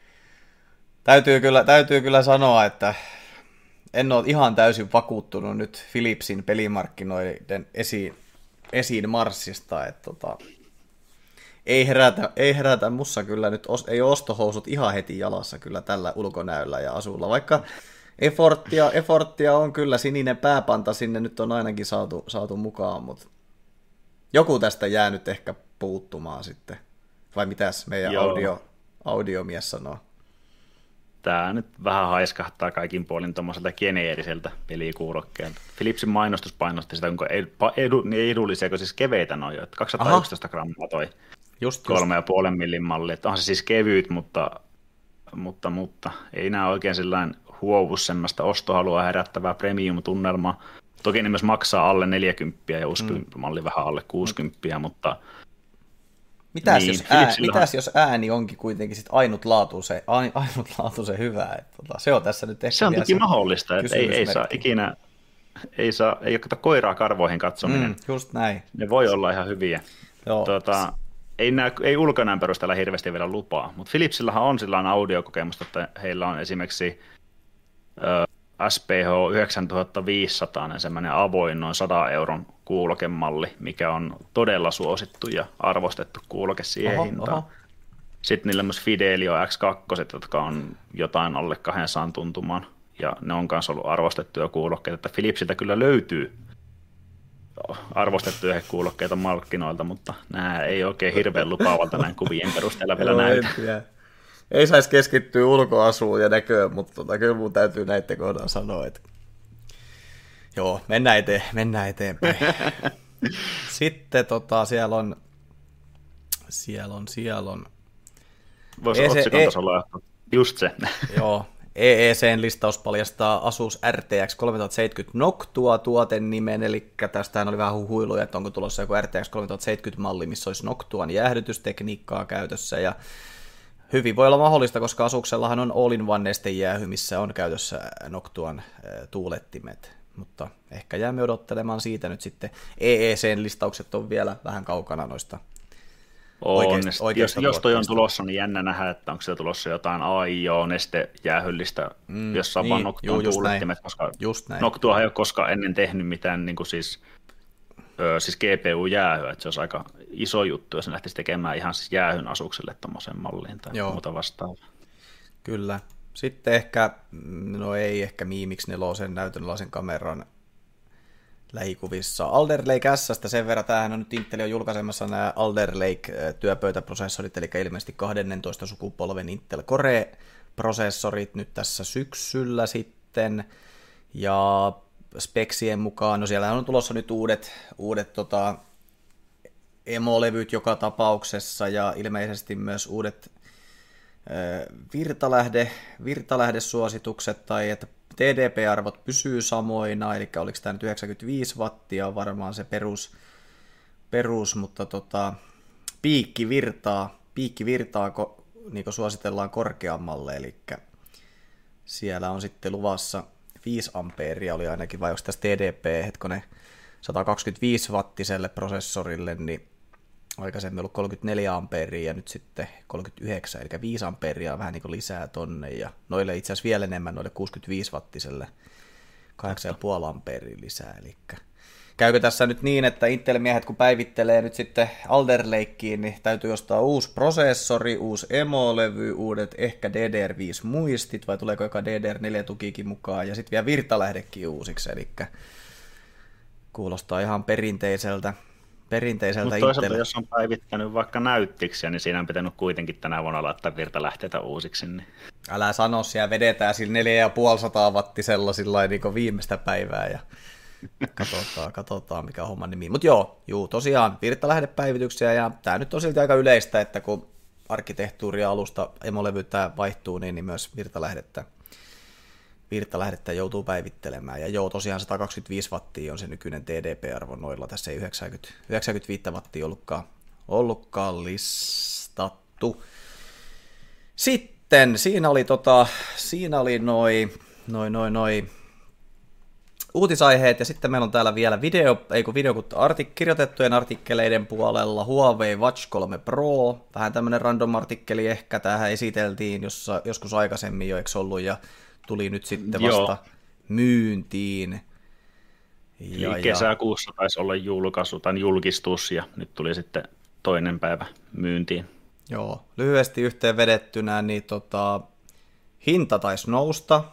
Täytyy kyllä, täytyy kyllä sanoa, että en ole ihan täysin vakuuttunut nyt Philipsin pelimarkkinoiden esiin, esiin marssista. Että tota, ei, herätä, ei herätä mussa kyllä nyt, ei ole ostohousut ihan heti jalassa kyllä tällä ulkonäöllä ja asulla, vaikka efforttia, efforttia on kyllä, sininen pääpanta sinne nyt on ainakin saatu, saatu mukaan, mutta joku tästä jää nyt ehkä puuttumaan sitten. Vai mitäs meidän audio, audiomies sanoo? Tämä nyt vähän haiskahtaa kaikin puolin tuommoiselta geneeriseltä pelikuulokkeelta. Philipsin mainostus painosti sitä, kuinka edu, niin edullisia, kun siis keveitä noin jo. kaksisataayksitoista Aha. grammaa toi just, kolme pilkku viisi millin malli. Että onhan se siis kevyt, mutta, mutta, mutta ei nämä oikein sellainen huovus semmoista ostohalua herättävää premium-tunnelmaa. Toki ne myös maksaa alle neljäkymmentä ja uusi mm. malli vähän alle kuusikymmentä, mutta Mitäs, niin, jos, ää, mitäs jos ääni onkin kuitenkin sit ainutlaatuisen, ainutlaatuisen hyvä? Että tota, se on tässä nyt ehkä se on toki mahdollista, että ei, ei saa ikinä, ei, saa, ei ole kato koiraa karvoihin katsominen. Mm, just näin. Ne voi olla ihan hyviä. Tuota, ei, nää, ei ulkonäön perusteella hirveästi vielä lupaa, mutta Philipsillahan on sellainen audiokokemusta, että heillä on esimerkiksi ö, S P H yhdeksäntuhattaviisisataa, semmoinen avoin noin sadan euron kuulokemalli, mikä on todella suosittu ja arvostettu kuuloke siihen oho, hintaan. Oho. Sitten niillä myös Fidelio X kaksi, jotka on jotain alle kaksisataa tuntumaan, ja ne on myös ollut arvostettuja kuulokkeita, että Philipsiltä kyllä löytyy arvostettuja kuulokkeita markkinoilta, mutta nämä ei oikein hirveän lupaavalta näin kuvien perusteella vielä näytä. Ei saisi keskittyä ulkoasuun ja näköön, mutta tota, kyllä mun täytyy näiden kohdalla sanoa, että joo, mennään, eteen, mennään eteenpäin. Sitten tota, siellä on, siellä on, siellä on. Voisi otsikon e- tasolla just se. Joo, E E C:n listaus paljastaa Asus R T X kolmituhattaseitsemänkymmentä Noctua tuoten nimen, eli tästähän oli vähän huhuiluja, että onko tulossa joku R T X kolmituhattaseitsemänkymmentä-malli, missä olisi Noctuan jäähdytystekniikkaa käytössä, ja hyvin voi olla mahdollista, koska Asuksellahan on all-in-one nestejäähy, missä on käytössä Noctuan tuulettimet, mutta ehkä jäämme odottelemaan siitä nyt sitten. E E C:n listaukset on vielä vähän kaukana noista oikeista, oikeista jos, jos toi on tulossa, niin jännä nähdä, että onko siellä tulossa jotain A I O-nestejäähyllistä, mm, jossa on niin, vaan Noctuan tuulettimet, koska Noctua ei ole koskaan ennen tehnyt mitään niin kuin siis, ö, siis G P U-jäähyä, että se olisi aika iso juttu, jos ne lähtisi tekemään ihan siis jäähyn Asukselle tuommoisen malliin tai Joo. muuta vastaavaa. Kyllä. Sitten ehkä, no ei ehkä Miimix nelosen näytönlaisen kameran lähikuvissa. Alder Lake S:stä sen verran, tämähän on nyt Intel on julkaisemassa nämä Alder Lake työpöytäprosessorit, eli ilmeisesti kahdennentoista sukupolven Intel Core-prosessorit nyt tässä syksyllä sitten, ja speksien mukaan, no siellä on tulossa nyt uudet, uudet tota, emolevyt joka tapauksessa, ja ilmeisesti myös uudet virtalähde, virtalähdesuositukset tai että T D P-arvot pysyy samoina, eli oliko tämä nyt yhdeksänkymmentäviisi wattia on varmaan se perus, perus mutta tota, piikkivirtaa, piikkivirtaa ko, niin kuin suositellaan korkeammalle, eli siellä on sitten luvassa viisi ampeeria, oli ainakin, vai onko tässä T D P, hetkonen, sata kaksikymmentäviisi wattiselle prosessorille, niin aikaisemmin ollut kolmekymmentäneljä ampeeria ja nyt sitten kolmekymmentäyhdeksän, eli viisi ampeeria vähän niin kuin lisää tonne, ja noille itse asiassa vielä enemmän, noille kuusikymmentäviisi wattiselle kahdeksan pilkku viisi ampeeria lisää, eli käykö tässä nyt niin, että Intel-miehet kun päivittelee nyt sitten Alder Lakeen, niin täytyy ostaa uusi prosessori, uusi emolevy, uudet ehkä D D R viisi muistit, vai tuleeko joka D D R neljä tukikin mukaan, ja sitten vielä virtalähdekin uusiksi, eli kuulostaa ihan perinteiseltä. perinteiseltä Mutta toisaalta Intel. jos on päivittänyt vaikka näyttiksiä, niin siinä on pitänyt kuitenkin tänä vuonna laittaa virtalähteitä uusiksi. Niin... Älä sano, siellä vedetään sillä neljätuhattaviisisataa wattisella sillä niin viimeistä päivää ja katsotaan, katsotaan mikä on homman nimi. Mutta joo, juu, tosiaan virtalähdepäivityksiä ja tämä nyt on silti aika yleistä, että kun arkkitehtuuri ja alusta emolevyttä vaihtuu, niin, niin myös virtalähdettä, virtalähdettä joutuu päivittelemään. Ja joo, tosiaan sata kaksikymmentäviisi wattia on se nykyinen T D P-arvo noilla, tässä ei yhdeksänkymmentä, yhdeksänkymmentäviisi wattia ollutkaan, ollutkaan listattu. Sitten siinä oli, tota, siinä oli noi, noi, noi, noi uutisaiheet, ja sitten meillä on täällä vielä video, ei kun video, artik- kirjoitettujen artikkeleiden puolella Huawei Watch kolme Pro, vähän tämmöinen random artikkeli ehkä, tähän esiteltiin jossa, joskus aikaisemmin jo, eikö ollut, ja tuli nyt sitten vasta Joo. myyntiin. Ja, Eli kesäkuussa ja... taisi olla julkaisu tai julkistus, ja nyt tuli sitten toinen päivä myyntiin. Joo, lyhyesti yhteen vedettynä, niin tota, hinta taisi nousta.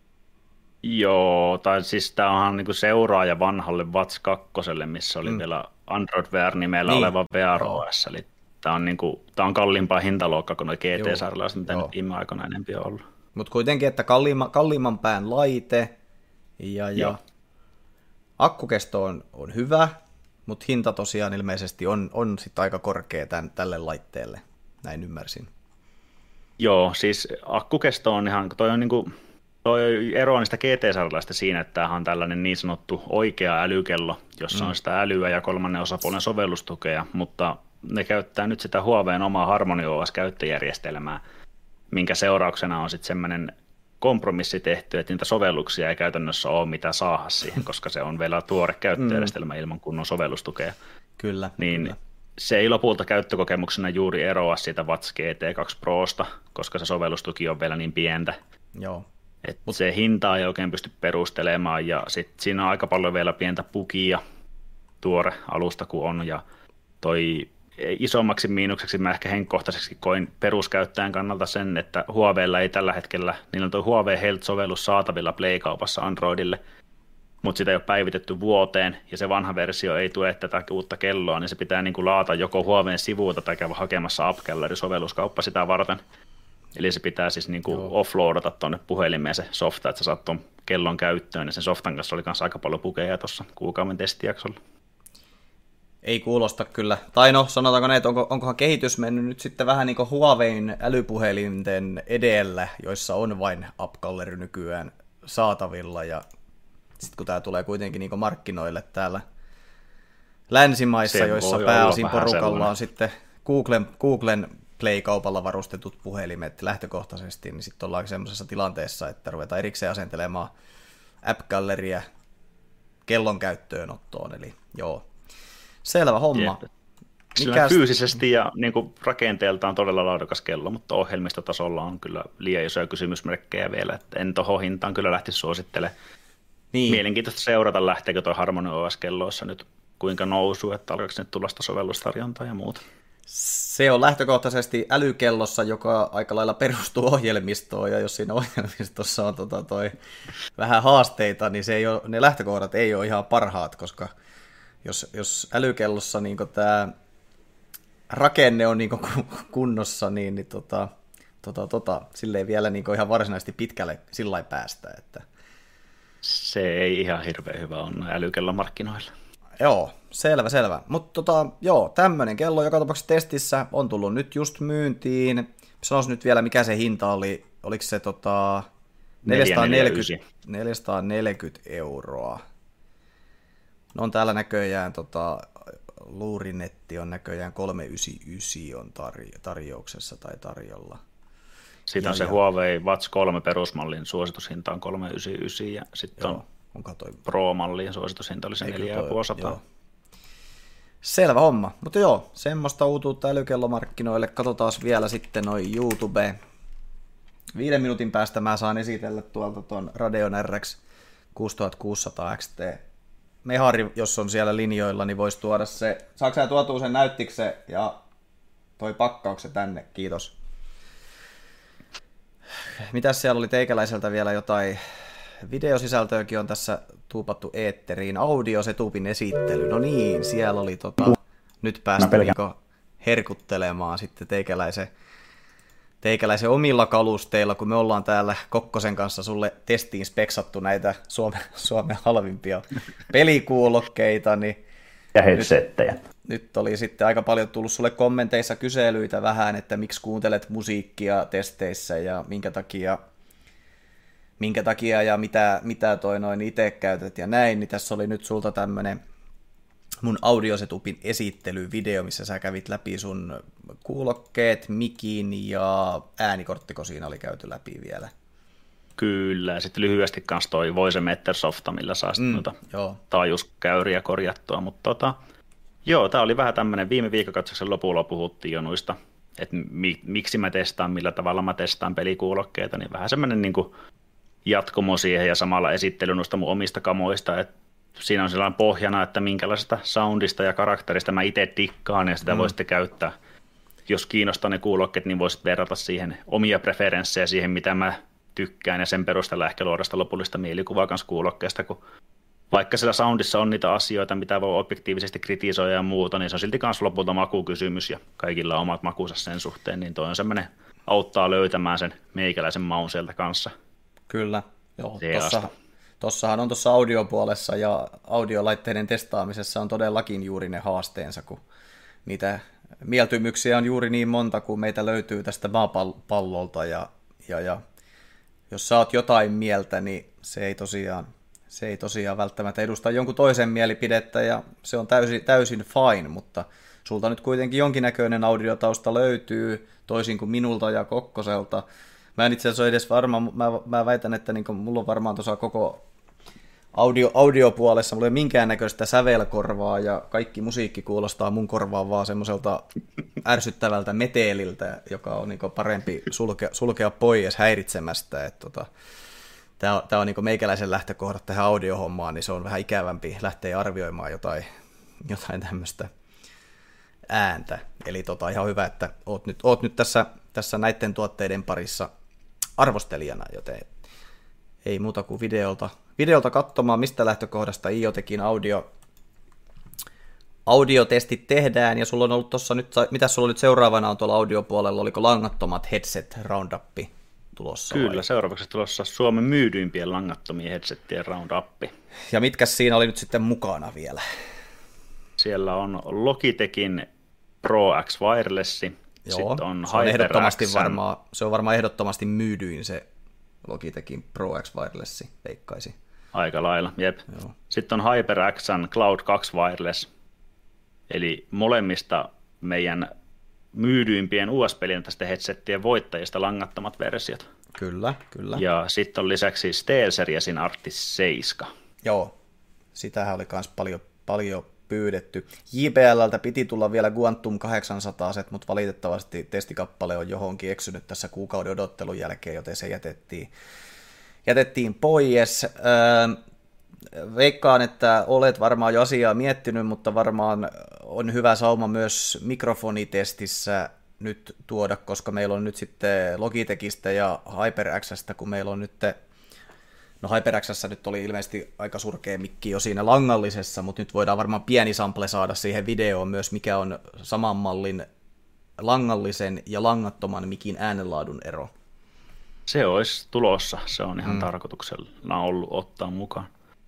Joo, tai siis tämä onhan niinku seuraaja vanhalle Watch kaksi, missä oli mm. vielä Android Wear nimellä niin. oleva Wear O S, eli tämä on, niinku, tää on kalliimpaa hintaluokkaa kuin nuo G T-sarjalaiset, mitä nyt viime aikoina enemmän on ollut. Mutta kuitenkin, että kalliimman, kalliimman pään laite ja, ja akkukesto on, on hyvä, mutta hinta tosiaan ilmeisesti on, on sit aika korkea tämän, tälle laitteelle, näin ymmärsin. Joo, siis akkukesto on ihan, toi on niinku, toi ero niistä G T-sarjalaista siinä, että tämähän on tällainen niin sanottu oikea älykello, jossa mm. on sitä älyä ja kolmannen osapuolen sovellustukea, mutta ne käyttää nyt sitä Huawein omaa Harmony O S-käyttöjärjestelmää, minkä seurauksena on sitten semmoinen kompromissi tehty, että niitä sovelluksia ei käytännössä ole mitä saada siihen, koska se on vielä tuore käyttöjärjestelmä mm. ilman kunnon sovellustukea. Kyllä. Niin kyllä. Se ei lopulta käyttökokemuksena juuri eroa siitä Watch G T kaksi Prosta, koska se sovellustuki on vielä niin pientä. Joo. Että Mut... se hinta ei oikein pysty perustelemaan, ja sitten siinä on aika paljon vielä pientä bugia tuore alusta kun on, ja toi isommaksi miinukseksi mä ehkä henkkohtaisesti koin peruskäyttäjän kannalta sen, että Huaweilla ei tällä hetkellä, niillä on tuo Huawei Health-sovellus saatavilla Play-kaupassa Androidille, mutta sitä ei ole päivitetty vuoteen, ja se vanha versio ei tue tätä uutta kelloa, niin se pitää niin kuin laata joko Huawein sivuilta tai käydä hakemassa AppGallery-sovelluskauppa sitä varten. Eli se pitää siis niin kuin offloadata tuonne puhelimeen se softa, että sä saat tuon kellon käyttöön, ja sen softan kanssa oli myös aika paljon bugeja tuossa kuukauden testijaksolla. Ei kuulosta kyllä. Tai no, sanotaanko näin, että onko, onkohan kehitys mennyt nyt sitten vähän niin kuin Huawein älypuhelinten edellä, joissa on vain AppGallery nykyään saatavilla, ja sitten kun tämä tulee kuitenkin niin kuin markkinoille täällä länsimaissa, se joissa pääosin porukalla on sitten Googlen, Googlen Play-kaupalla varustetut puhelimet lähtökohtaisesti, niin sitten ollaan semmoisessa tilanteessa, että ruvetaan erikseen asentelemaan AppGalleryä kellon käyttöönottoon, eli joo. Selvä homma. Mikä... Fyysisesti ja niin kuin rakenteeltaan todella laadukas kello, mutta ohjelmistotasolla on kyllä liian isoja kysymysmerkkejä vielä, että en tuohon hintaan kyllä lähtisi suosittelemaan. Niin. Mielenkiintoista seurata, lähteekö tuo Harmony O S-kelloissa nyt kuinka nousuu, että alkaako nyt tulla sitä sovellustarjontaa ja muuta. Se on lähtökohtaisesti älykellossa, joka aika lailla perustuu ohjelmistoon, ja jos siinä ohjelmistossa on tota toi vähän haasteita, niin se ei ole, ne lähtökohdat ei ole ihan parhaat, koska Jos, jos älykellossa niin tämä rakenne on niin kunnossa, niin, niin tota, tota, tota, sille ei vielä niin ihan varsinaisesti pitkälle sillä päästä. Että... Se ei ihan hirveän hyvä on älykellon markkinoilla. Joo, selvä, selvä. Mutta tota, joo, tämmöinen kello joka tapauksessa testissä on tullut nyt just myyntiin. Sanois nyt vielä, mikä se hinta oli. Oliko se tota, neljäsataaneljäkymmentä, neljäsataaneljäkymmentä euroa. No on täällä näköjään, tota, luurinetti on näköjään kolmesataayhdeksänkymmentäyhdeksän on tarjo- tarjouksessa tai tarjolla. Sitten ja, on se ja, Huawei Watch kolme perusmallin suositushinta on kolmesataayhdeksänkymmentäyhdeksän ja sitten on, on toi... Pro-mallin suositushinta oli se neljätuhatta. Selvä homma, mutta joo, semmoista uutuutta älykellomarkkinoille. Katsotaan vielä sitten noin YouTube. Viiden minuutin päästä mä saan esitellä tuolta tuon Radeon R X kuusituhattakuusisataa X T. Mehari, jos on siellä linjoilla, niin voisi tuoda se. Saatko sä tuotua sen näyttiksen ja toi pakkauksen tänne? Kiitos. Mitäs siellä oli teikäläiseltä vielä jotain? Videosisältöäkin on tässä tuupattu eetteriin. Audiosetupin esittely. No niin, siellä oli tota... Nyt päästä niinku herkuttelemaan sitten teikäläisen, teikäläisen omilla kalusteilla, kun me ollaan täällä Kokkosen kanssa sulle testiin speksattu näitä Suomen, Suomen halvimpia pelikuulokkeita. Niin ja headsettejä. Nyt, nyt oli sitten aika paljon tullut sulle kommenteissa kyselyitä vähän, että miksi kuuntelet musiikkia testeissä ja minkä takia... minkä takia ja mitä, mitä toi noin itse käytät ja näin, niin tässä oli nyt sulta tämmönen mun audiosetupin esittelyvideo, missä sä kävit läpi sun kuulokkeet, mikin ja äänikorttiko siinä oli käyty läpi vielä. Kyllä, ja sitten lyhyesti kanssa toi Voicemeter softa, millä saa sitten mm, noita joo. taajuuskäyriä korjattua, mutta tota, joo, tää oli vähän tämmönen, viime viikkokatsoksen lopulla puhuttiin jo noista, että mi- miksi mä testaan, millä tavalla mä testaan pelikuulokkeita, niin vähän semmoinen niinku jatkomo siihen ja samalla esittely noista mun omista kamoista, että siinä on sellainen pohjana, että minkälaisesta soundista ja karakterista mä itse dikkaan ja sitä mm. voisitte käyttää. Jos kiinnostaa ne kuulokkeet, niin voisit verrata siihen omia preferenssejä siihen, mitä mä tykkään ja sen perusteella ehkä luoda sitä lopullista mielikuvaa kanssa kuulokkeesta, kun vaikka siellä soundissa on niitä asioita, mitä voi objektiivisesti kritisoida ja muuta, niin se on silti myös lopulta makukysymys ja kaikilla on omat makunsa sen suhteen, niin toi on semmoinen auttaa löytämään sen meikäläisen maun sieltä kanssa. Kyllä, joo. Tossa, tossahan on tuossa audiopuolessa ja audiolaitteiden testaamisessa on todellakin juuri ne haasteensa, kun niitä mieltymyksiä on juuri niin monta, kuin meitä löytyy tästä maapallolta ja, ja, ja jos sä oot jotain mieltä, niin se ei tosiaan, se ei tosiaan välttämättä edusta jonkun toisen mielipidettä ja se on täysin, täysin fine, mutta sulta nyt kuitenkin jonkinnäköinen audiotausta löytyy toisin kuin minulta ja Kokkoselta. Mä en itse asiassa ole edes varma, mä, mä väitän, että niin mulla on varmaan tuossa koko audio, audiopuolessa, mulla ei ole minkäännäköistä sävelkorvaa ja kaikki musiikki kuulostaa mun korvaan vaan semmoiselta ärsyttävältä meteeliltä, joka on niin parempi sulkea, sulkea pois häiritsemästä. Että tota, tää on, tää on niin meikäläisen lähtökohdat tähän audiohommaan, niin se on vähän ikävämpi lähteä arvioimaan jotain, jotain tämmöistä ääntä. Eli tota, ihan hyvä, että oot nyt, oot nyt tässä, tässä näiden tuotteiden parissa arvostelijana, joten ei muuta kuin videolta, videolta katsomaan, mistä lähtökohdasta IoTekin audio, audiotestit tehdään, ja sulla on ollut tuossa nyt, mitä sulla nyt seuraavana on tuolla audiopuolella, oliko langattomat headset roundup tulossa? Kyllä, vai? Seuraavaksi tulossa Suomen myydyimpien langattomien headsettien roundup. Ja mitkä siinä oli nyt sitten mukana vielä? siellä on Logitechin Pro X Wireless. Joo, sitten on se on, ehdottomasti varmaan, se on varmaan ehdottomasti myydyin se Logitechin Pro X Wireless, veikkaisi. Aika lailla, jep. Joo. Sitten on HyperXn Cloud kaksi Wireless, eli molemmista meidän myydyimpien U S B-lentäisten headsettien voittajista langattomat versiot. Kyllä, kyllä. Ja sitten on lisäksi SteelSeriesin Arctis seitsemän. Joo, sitähän oli myös paljon, paljon pyydetty. J B L:ltä piti tulla vielä Quantum kahdeksansataa, mutta valitettavasti testikappale on johonkin eksynyt tässä kuukauden odottelun jälkeen, joten se jätettiin, jätettiin pois. Öö, veikkaan, että olet varmaan jo asiaa miettinyt, mutta varmaan on hyvä sauma myös mikrofonitestissä nyt tuoda, koska meillä on nyt sitten Logitechistä ja HyperXstä, kun meillä on nyt, no HyperXssä nyt oli ilmeisesti aika surkea mikki jo siinä langallisessa, mutta nyt voidaan varmaan pieni sample saada siihen videoon myös, mikä on saman mallin langallisen ja langattoman mikin äänenlaadun ero. Se olisi tulossa, se on ihan mm. tarkoituksella ollut ottaa mukaan.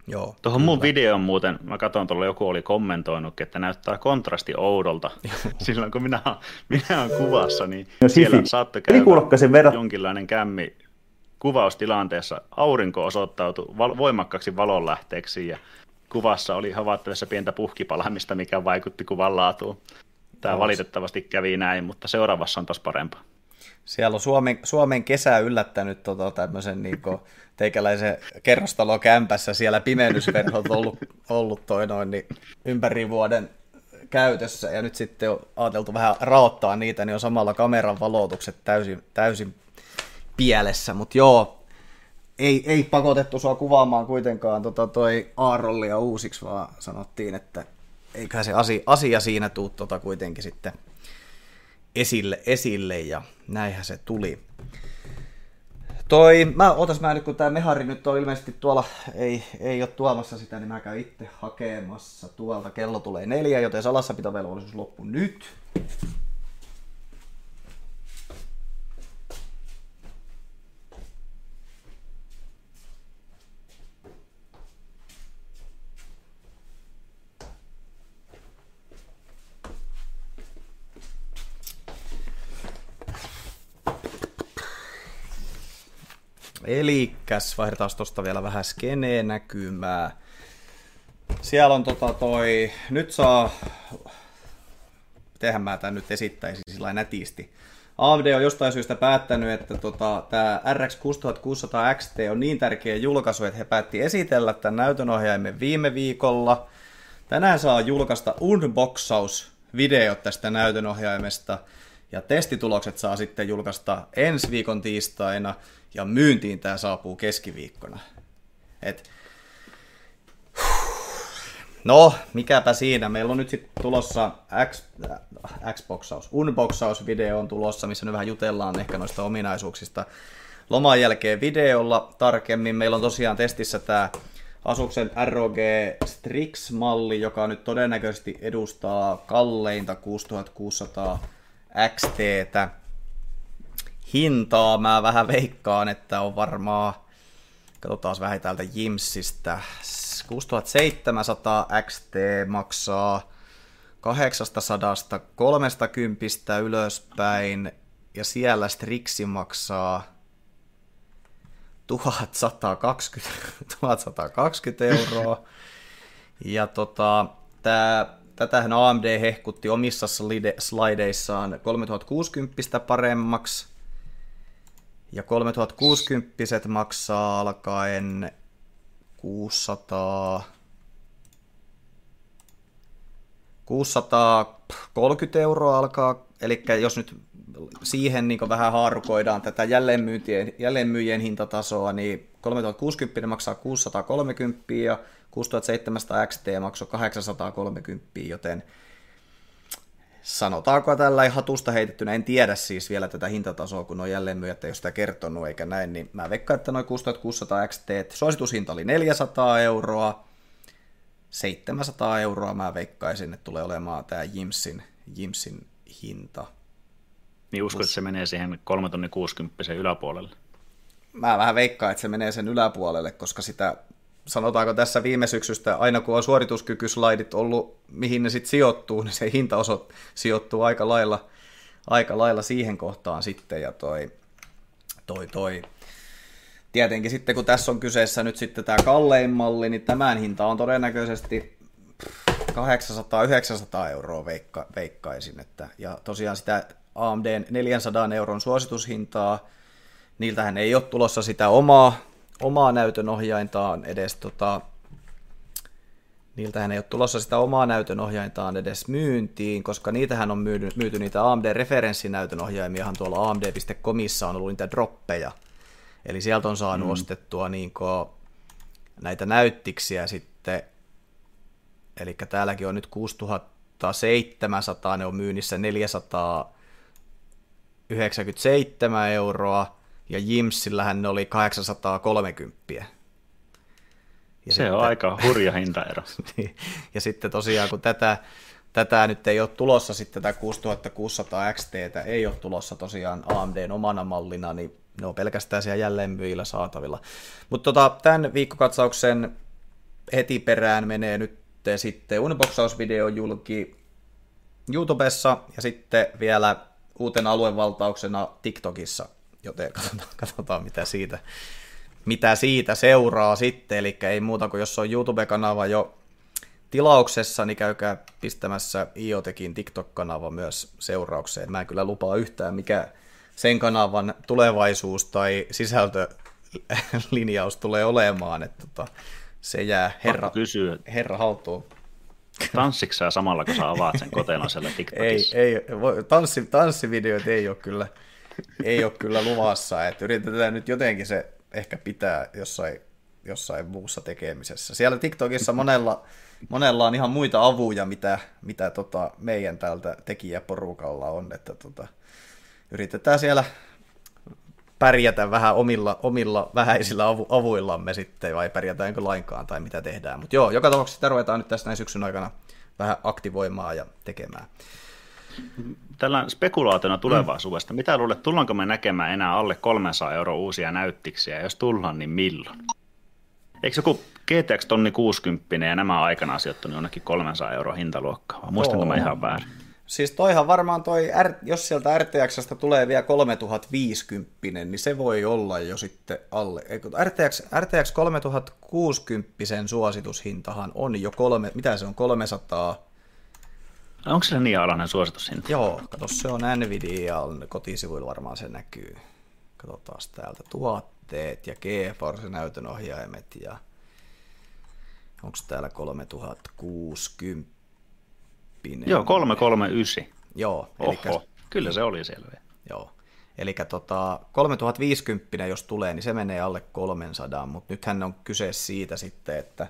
Joo, Tuohon mun videon muuten, mä katson tuolla joku oli kommentoinut, että näyttää kontrasti oudolta. Silloin kun minä, minä olen kuvassa, niin no, siellä saattoi käydä verran... jonkinlainen kämmi kuvaustilanteessa. Aurinko osoittautui val- voimakkaaksi valonlähteeksi ja kuvassa oli havaittavissa pientä puhkipalamista, mikä vaikutti kuvan laatuun. Tämä valitettavasti kävi näin, mutta seuraavassa on taas parempaa. Siellä on Suomen, Suomen kesä yllättänyt tota, tämmöisen niin teikäläisen kerrostalokämpässä. Siellä pimennysverhot on ollut, ollut toi noin, niin ympäri vuoden käytössä. Ja nyt sitten on ajateltu vähän raottaa niitä, niin on samalla kameran valotukset täysin, täysin pielessä. Mutta joo, ei, ei pakotettu sua kuvaamaan kuitenkaan tota toi A-rollia uusiksi, vaan sanottiin, että eiköhän se asia, asia siinä tuu tota kuitenkin sitten esille, esille, ja näinhän se tuli. Toi, mä otas mä nyt, kun tää mehari nyt on ilmeisesti tuolla, ei, ei ole tuomassa sitä, niin mä käyn itse hakemassa tuolta. Kello tulee neljä, joten salassapitovelvollisuus loppuu nyt. Elikkäs, vaihdetaan tuosta vielä vähän skenee näkymää. Siellä on tota toi, nyt saa, tehän mä tän nyt esittäisin sillä nätisti. A M D on jostain syystä päättänyt, että tota, tämä R X kuusituhattakuusisataa X T on niin tärkeä julkaisu, että he päätti esitellä tämän näytönohjaimen viime viikolla. Tänään saa julkaista unboxausvideot tästä näytönohjaimesta. Ja testitulokset saa sitten julkaista ensi viikon tiistaina, ja myyntiin tämä saapuu keskiviikkona. Et, no, mikäpä siinä. Meillä on nyt sitten tulossa X, äh, Xboxaus, unboxausvideo on tulossa, missä nyt vähän jutellaan ehkä noista ominaisuuksista loman jälkeen videolla tarkemmin. Meillä on tosiaan testissä tämä Asuksen R O G Strix-malli, joka nyt todennäköisesti edustaa kalleinta kuusituhattakuusisataa X T:tä. Hintaa mä vähän veikkaan, että on varmaan, katsotaan vähän täältä Jimsistä, kuusituhattaseitsemänsataa X T maksaa kahdeksansataa kolmekymmentä ylöspäin, ja siellä Strixi maksaa tuhatsata kaksikymmentä euroa. Ja tota, tää Tätähän A M D hehkutti omissa slideissaan kolmetuhattakuusikymmentä paremmaksi. Ja kolmetuhattakuusikymmentä maksaa alkaen kuusisataa, kuusisataakolmekymmentä euroa alkaa. Eli jos nyt siihen niin vähän haarukoidaan tätä jälleenmyyjien hintatasoa, niin kolmetuhattakuusikymmentä maksaa kuusisataakolmekymmentä ja kuusituhattaseitsemänsataa X T maksoi kahdeksansataakolmekymmentä, joten sanotaanko tällä hatusta heitettynä, en tiedä siis vielä tätä hintatasoa, kun on jälleenmyyjät ei ole sitä kertonut eikä näin, niin mä veikkaan, että noin kuusituhattakuusisataa X T, suositushinta oli neljäsataa euroa, seitsemänsataa euroa mä veikkaisin, että tulee olemaan tämä Jimsin, Jimsin hinta. Niin uskon, että se menee siihen kolme tonnia kuusikymmentä yläpuolelle? Mä vähän veikkaan, että se menee sen yläpuolelle, koska sitä, sanotaanko tässä viime syksystä, aina kun on suorituskykyslaidit ollut, mihin ne sitten sijoittuu, niin se hinta osot, sijoittuu aika lailla, aika lailla siihen kohtaan sitten, ja toi, toi, toi. Tietenkin sitten, kun tässä on kyseessä nyt sitten tämä kallein malli, niin tämän hinta on todennäköisesti kahdeksansataa yhdeksänsataa euroa veikka, veikkaisin, että, ja tosiaan sitä A M D:n neljänsadan euron suositushintaa, niiltähän ei ole tulossa sitä omaa, omaa näytönohjaintaan edes, tota, niiltähän ei ole tulossa sitä omaa näytönohjaintaan edes myyntiin, koska niitähän on myyty, myyty niitä A M D-referenssinäytönohjaimiahan tuolla A M D piste comissa on ollut niitä droppeja, eli sieltä on saanut mm. ostettua niin näitä näyttiksiä sitten, eli täälläkin on nyt kuusituhattaseitsemänsataa, ne on myynnissä neljäsataayhdeksänkymmentäseitsemän euroa, ja Jimsillähän ne oli kahdeksansataakolmekymmentä. Ja se sitten, on aika hurja hintaero. Ja sitten tosiaan, kun tätä, tätä nyt ei ole tulossa, sitten tätä kuusituhattakuusisataa X T:tä ei ole tulossa tosiaan A M D:n omana mallina, niin ne on pelkästään siellä jälleenmyyjillä saatavilla. Mutta tota, tämän viikkokatsauksen heti perään menee nyt sitten unboxausvideo julki YouTubessa ja sitten vielä uutena aluevaltauksena TikTokissa, joten katsotaan, katsotaan mitä, siitä, mitä siitä seuraa sitten, eli ei muuta kuin jos on YouTube-kanava jo tilauksessa, niin käykää pistämässä IoTekin TikTok-kanava myös seuraukseen. Mä en kyllä lupaa yhtään, mikä sen kanavan tulevaisuus tai sisältölinjaus tulee olemaan, että tota, se jää herra, herra haltuun. Tanssitko sä samalla, kun sä avaat sen kotelon siellä TikTokissa? Ei, ei tanssi, tanssivideoita ei ole kyllä, ei ole kyllä luvassa, että yritetään nyt jotenkin se ehkä pitää jossain, jossain muussa tekemisessä. Siellä TikTokissa monella, monella on ihan muita avuja, mitä, mitä tota meidän täältä tekijäporukalla on, että tota, yritetään siellä pärjätä vähän omilla, omilla vähäisillä avu, avuillamme sitten, vai pärjätäänkö lainkaan, tai mitä tehdään. Mutta joo, joka tapauksessa sitä ruvetaan nyt tässä näin syksyn aikana vähän aktivoimaan ja tekemään. Tällä spekulaationa tulevaisuudesta. Mm. Mitä luulet, tullaanko me näkemään enää alle kolmesataa euroa uusia näyttiksiä, jos tullaan, niin milloin? Eikö joku G T X tonni kuusikymmentä ja nämä aikana sijoittunut jonnekin kolmesataa euroa hintaluokkaa, vai muistanko mä ihan väärin? Siis toihan varmaan toi, jos sieltä R T X:stä tulee vielä kolmetuhattaviisikymmentä, niin se voi olla jo sitten alle. R T X, R T X kolmetuhattakuusikymmentä suositushintahan on jo kolme, mitä se on, kolmesataa. Onko se niin alainen suositushinta? Joo, kato, se on Nvidian kotisivuilla varmaan se näkyy. Katsotaan täältä tuotteet ja GeForce näytönohjaimet ja onko täällä kolmetuhattakuusikymmentä? Joo, kolmesataakolmekymmentäyhdeksän. Joo. Elikkä, Oho, kyllä se oli selvä. Joo, eli tota, kolmetuhattaviisikymmentä jos tulee, niin se menee alle kolmesataa, mutta nythän on kyse siitä sitten, että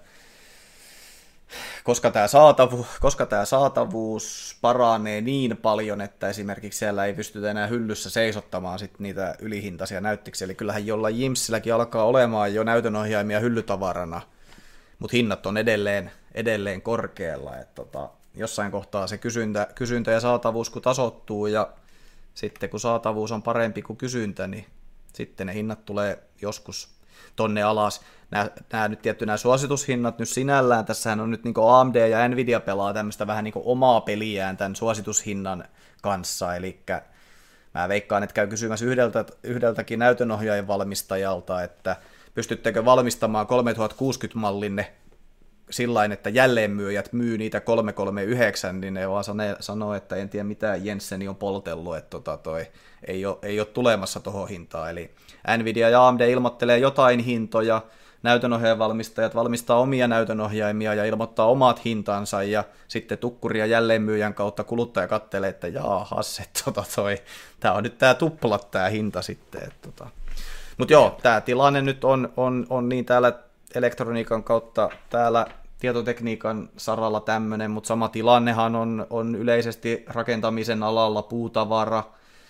koska tämä saatavuus, koska tämä saatavuus paranee niin paljon, että esimerkiksi siellä ei pystytä enää hyllyssä seisottamaan sit niitä ylihintaisia näyttiksiä, eli kyllähän jollain Jimsilläkin alkaa olemaan jo näytönohjaimia hyllytavarana, mutta hinnat on edelleen, edelleen korkealla, että tota, jossain kohtaa se kysyntä, kysyntä ja saatavuus kun tasoittuu ja sitten kun saatavuus on parempi kuin kysyntä, niin sitten ne hinnat tulee joskus tonne alas. Nämä, nämä nyt tietty nämä suositushinnat nyt sinällään, tässähän on nyt niin kuin A M D ja Nvidia pelaa tämmöistä vähän niin kuin omaa peliään tämän suositushinnan kanssa, eli mä veikkaan, että käy kysymässä yhdeltä, yhdeltäkin näytönohjaajan valmistajalta, että pystyttekö valmistamaan kolmetuhattakuusikymmentä-mallinne sillain, että jälleenmyyjät myy niitä kolmesataakolmekymmentäyhdeksän, niin ne vaan sanoo, että en tiedä mitä Jensseni on poltellut, että tota toi ei ole, ei ole tulemassa tuohon hintaan. Eli Nvidia ja A M D ilmoittelee jotain hintoja, näytönohjaajan valmistajat valmistaa omia näytönohjaimia ja ilmoittaa omat hintansa, ja sitten tukkuri ja jälleenmyyjän kautta kuluttaja kattelee, että jaahas, että tota toi, tämä on nyt tämä tuplat tämä hinta sitten. Tota. Mutta joo, tämä tilanne nyt on, on, on niin täällä elektroniikan kautta täällä tietotekniikan saralla tämmöinen, mutta sama tilannehan on, on yleisesti rakentamisen alalla, puutavara,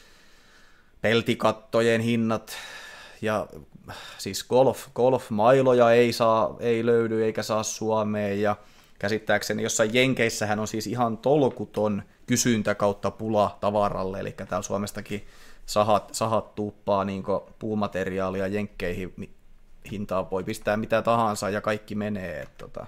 peltikattojen hinnat ja siis golf, golf-mailoja ei, saa, ei löydy eikä saa Suomeen ja käsittääkseni jossain Jenkeissähän on siis ihan tolkuton kysyntä kautta pula tavaralle, eli täällä Suomestakin sahat, sahat tuuppaa niin puumateriaalia Jenkkeihin, hintaa voi pistää mitä tahansa ja kaikki menee. Että, tota,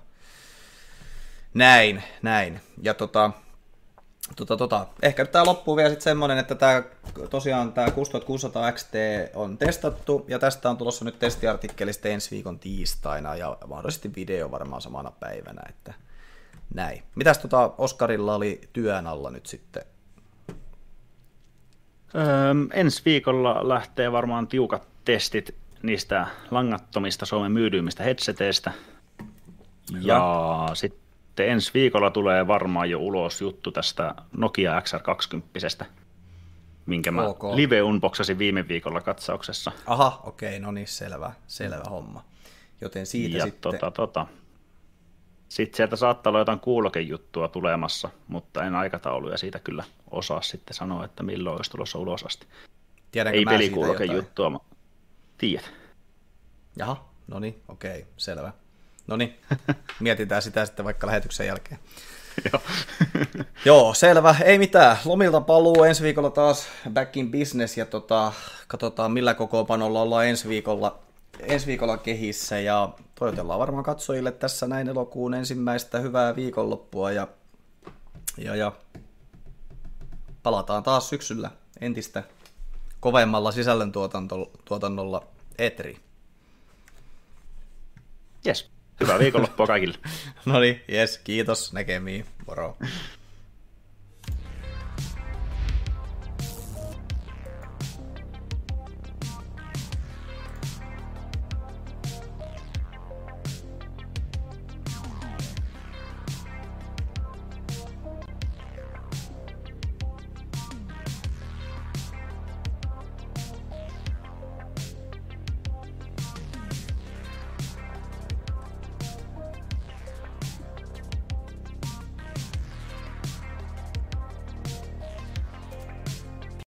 näin, näin. Ja tota, tota, tota, ehkä nyt tää loppuu vielä sitten semmoinen, että tää, tosiaan tämä kuusituhattakuusisataa X T on testattu ja tästä on tulossa nyt testiartikkelista ensi viikon tiistaina ja mahdollisesti video varmaan samana päivänä. Että näin. Mitäs tota Oskarilla oli työn alla nyt sitten? Öö, ensi viikolla lähtee varmaan tiukat testit niistä langattomista Suomen myydyimmistä headseteistä. Ja sitten ensi viikolla tulee varmaan jo ulos juttu tästä Nokia X R kaksikymmentä, minkä mä okay. live-unboxasin viime viikolla katsauksessa. Aha, okei, okay, no niin, selvä, selvä homma. Joten siitä ja sitten... Tota, tota. Sitten sieltä saattaa olla jotain kuulokejuttua tulemassa, mutta en aikatauluja siitä kyllä osaa sitten sanoa, että milloin olisi tulossa ulos asti. Tiedänkö ei pelikuulokejuttua, mä tiedät. Jaha, no niin, okei, okay, selvä. No niin, mietitään sitä sitten vaikka lähetyksen jälkeen. Joo. Joo, selvä, ei mitään. Lomilta paluu ensi viikolla taas back in business ja tota, katsotaan millä kokoonpanolla ollaan ensi viikolla. ensi viikolla kehissä ja toivotellaan varmaan katsojille tässä näin elokuun ensimmäistä hyvää viikonloppua ja, ja, ja palataan taas syksyllä entistä kovemmalla sisällöntuotannolla eetteriin. Jes, hyvää viikonloppua kaikille. No niin, jes, kiitos, näkemiin, moro.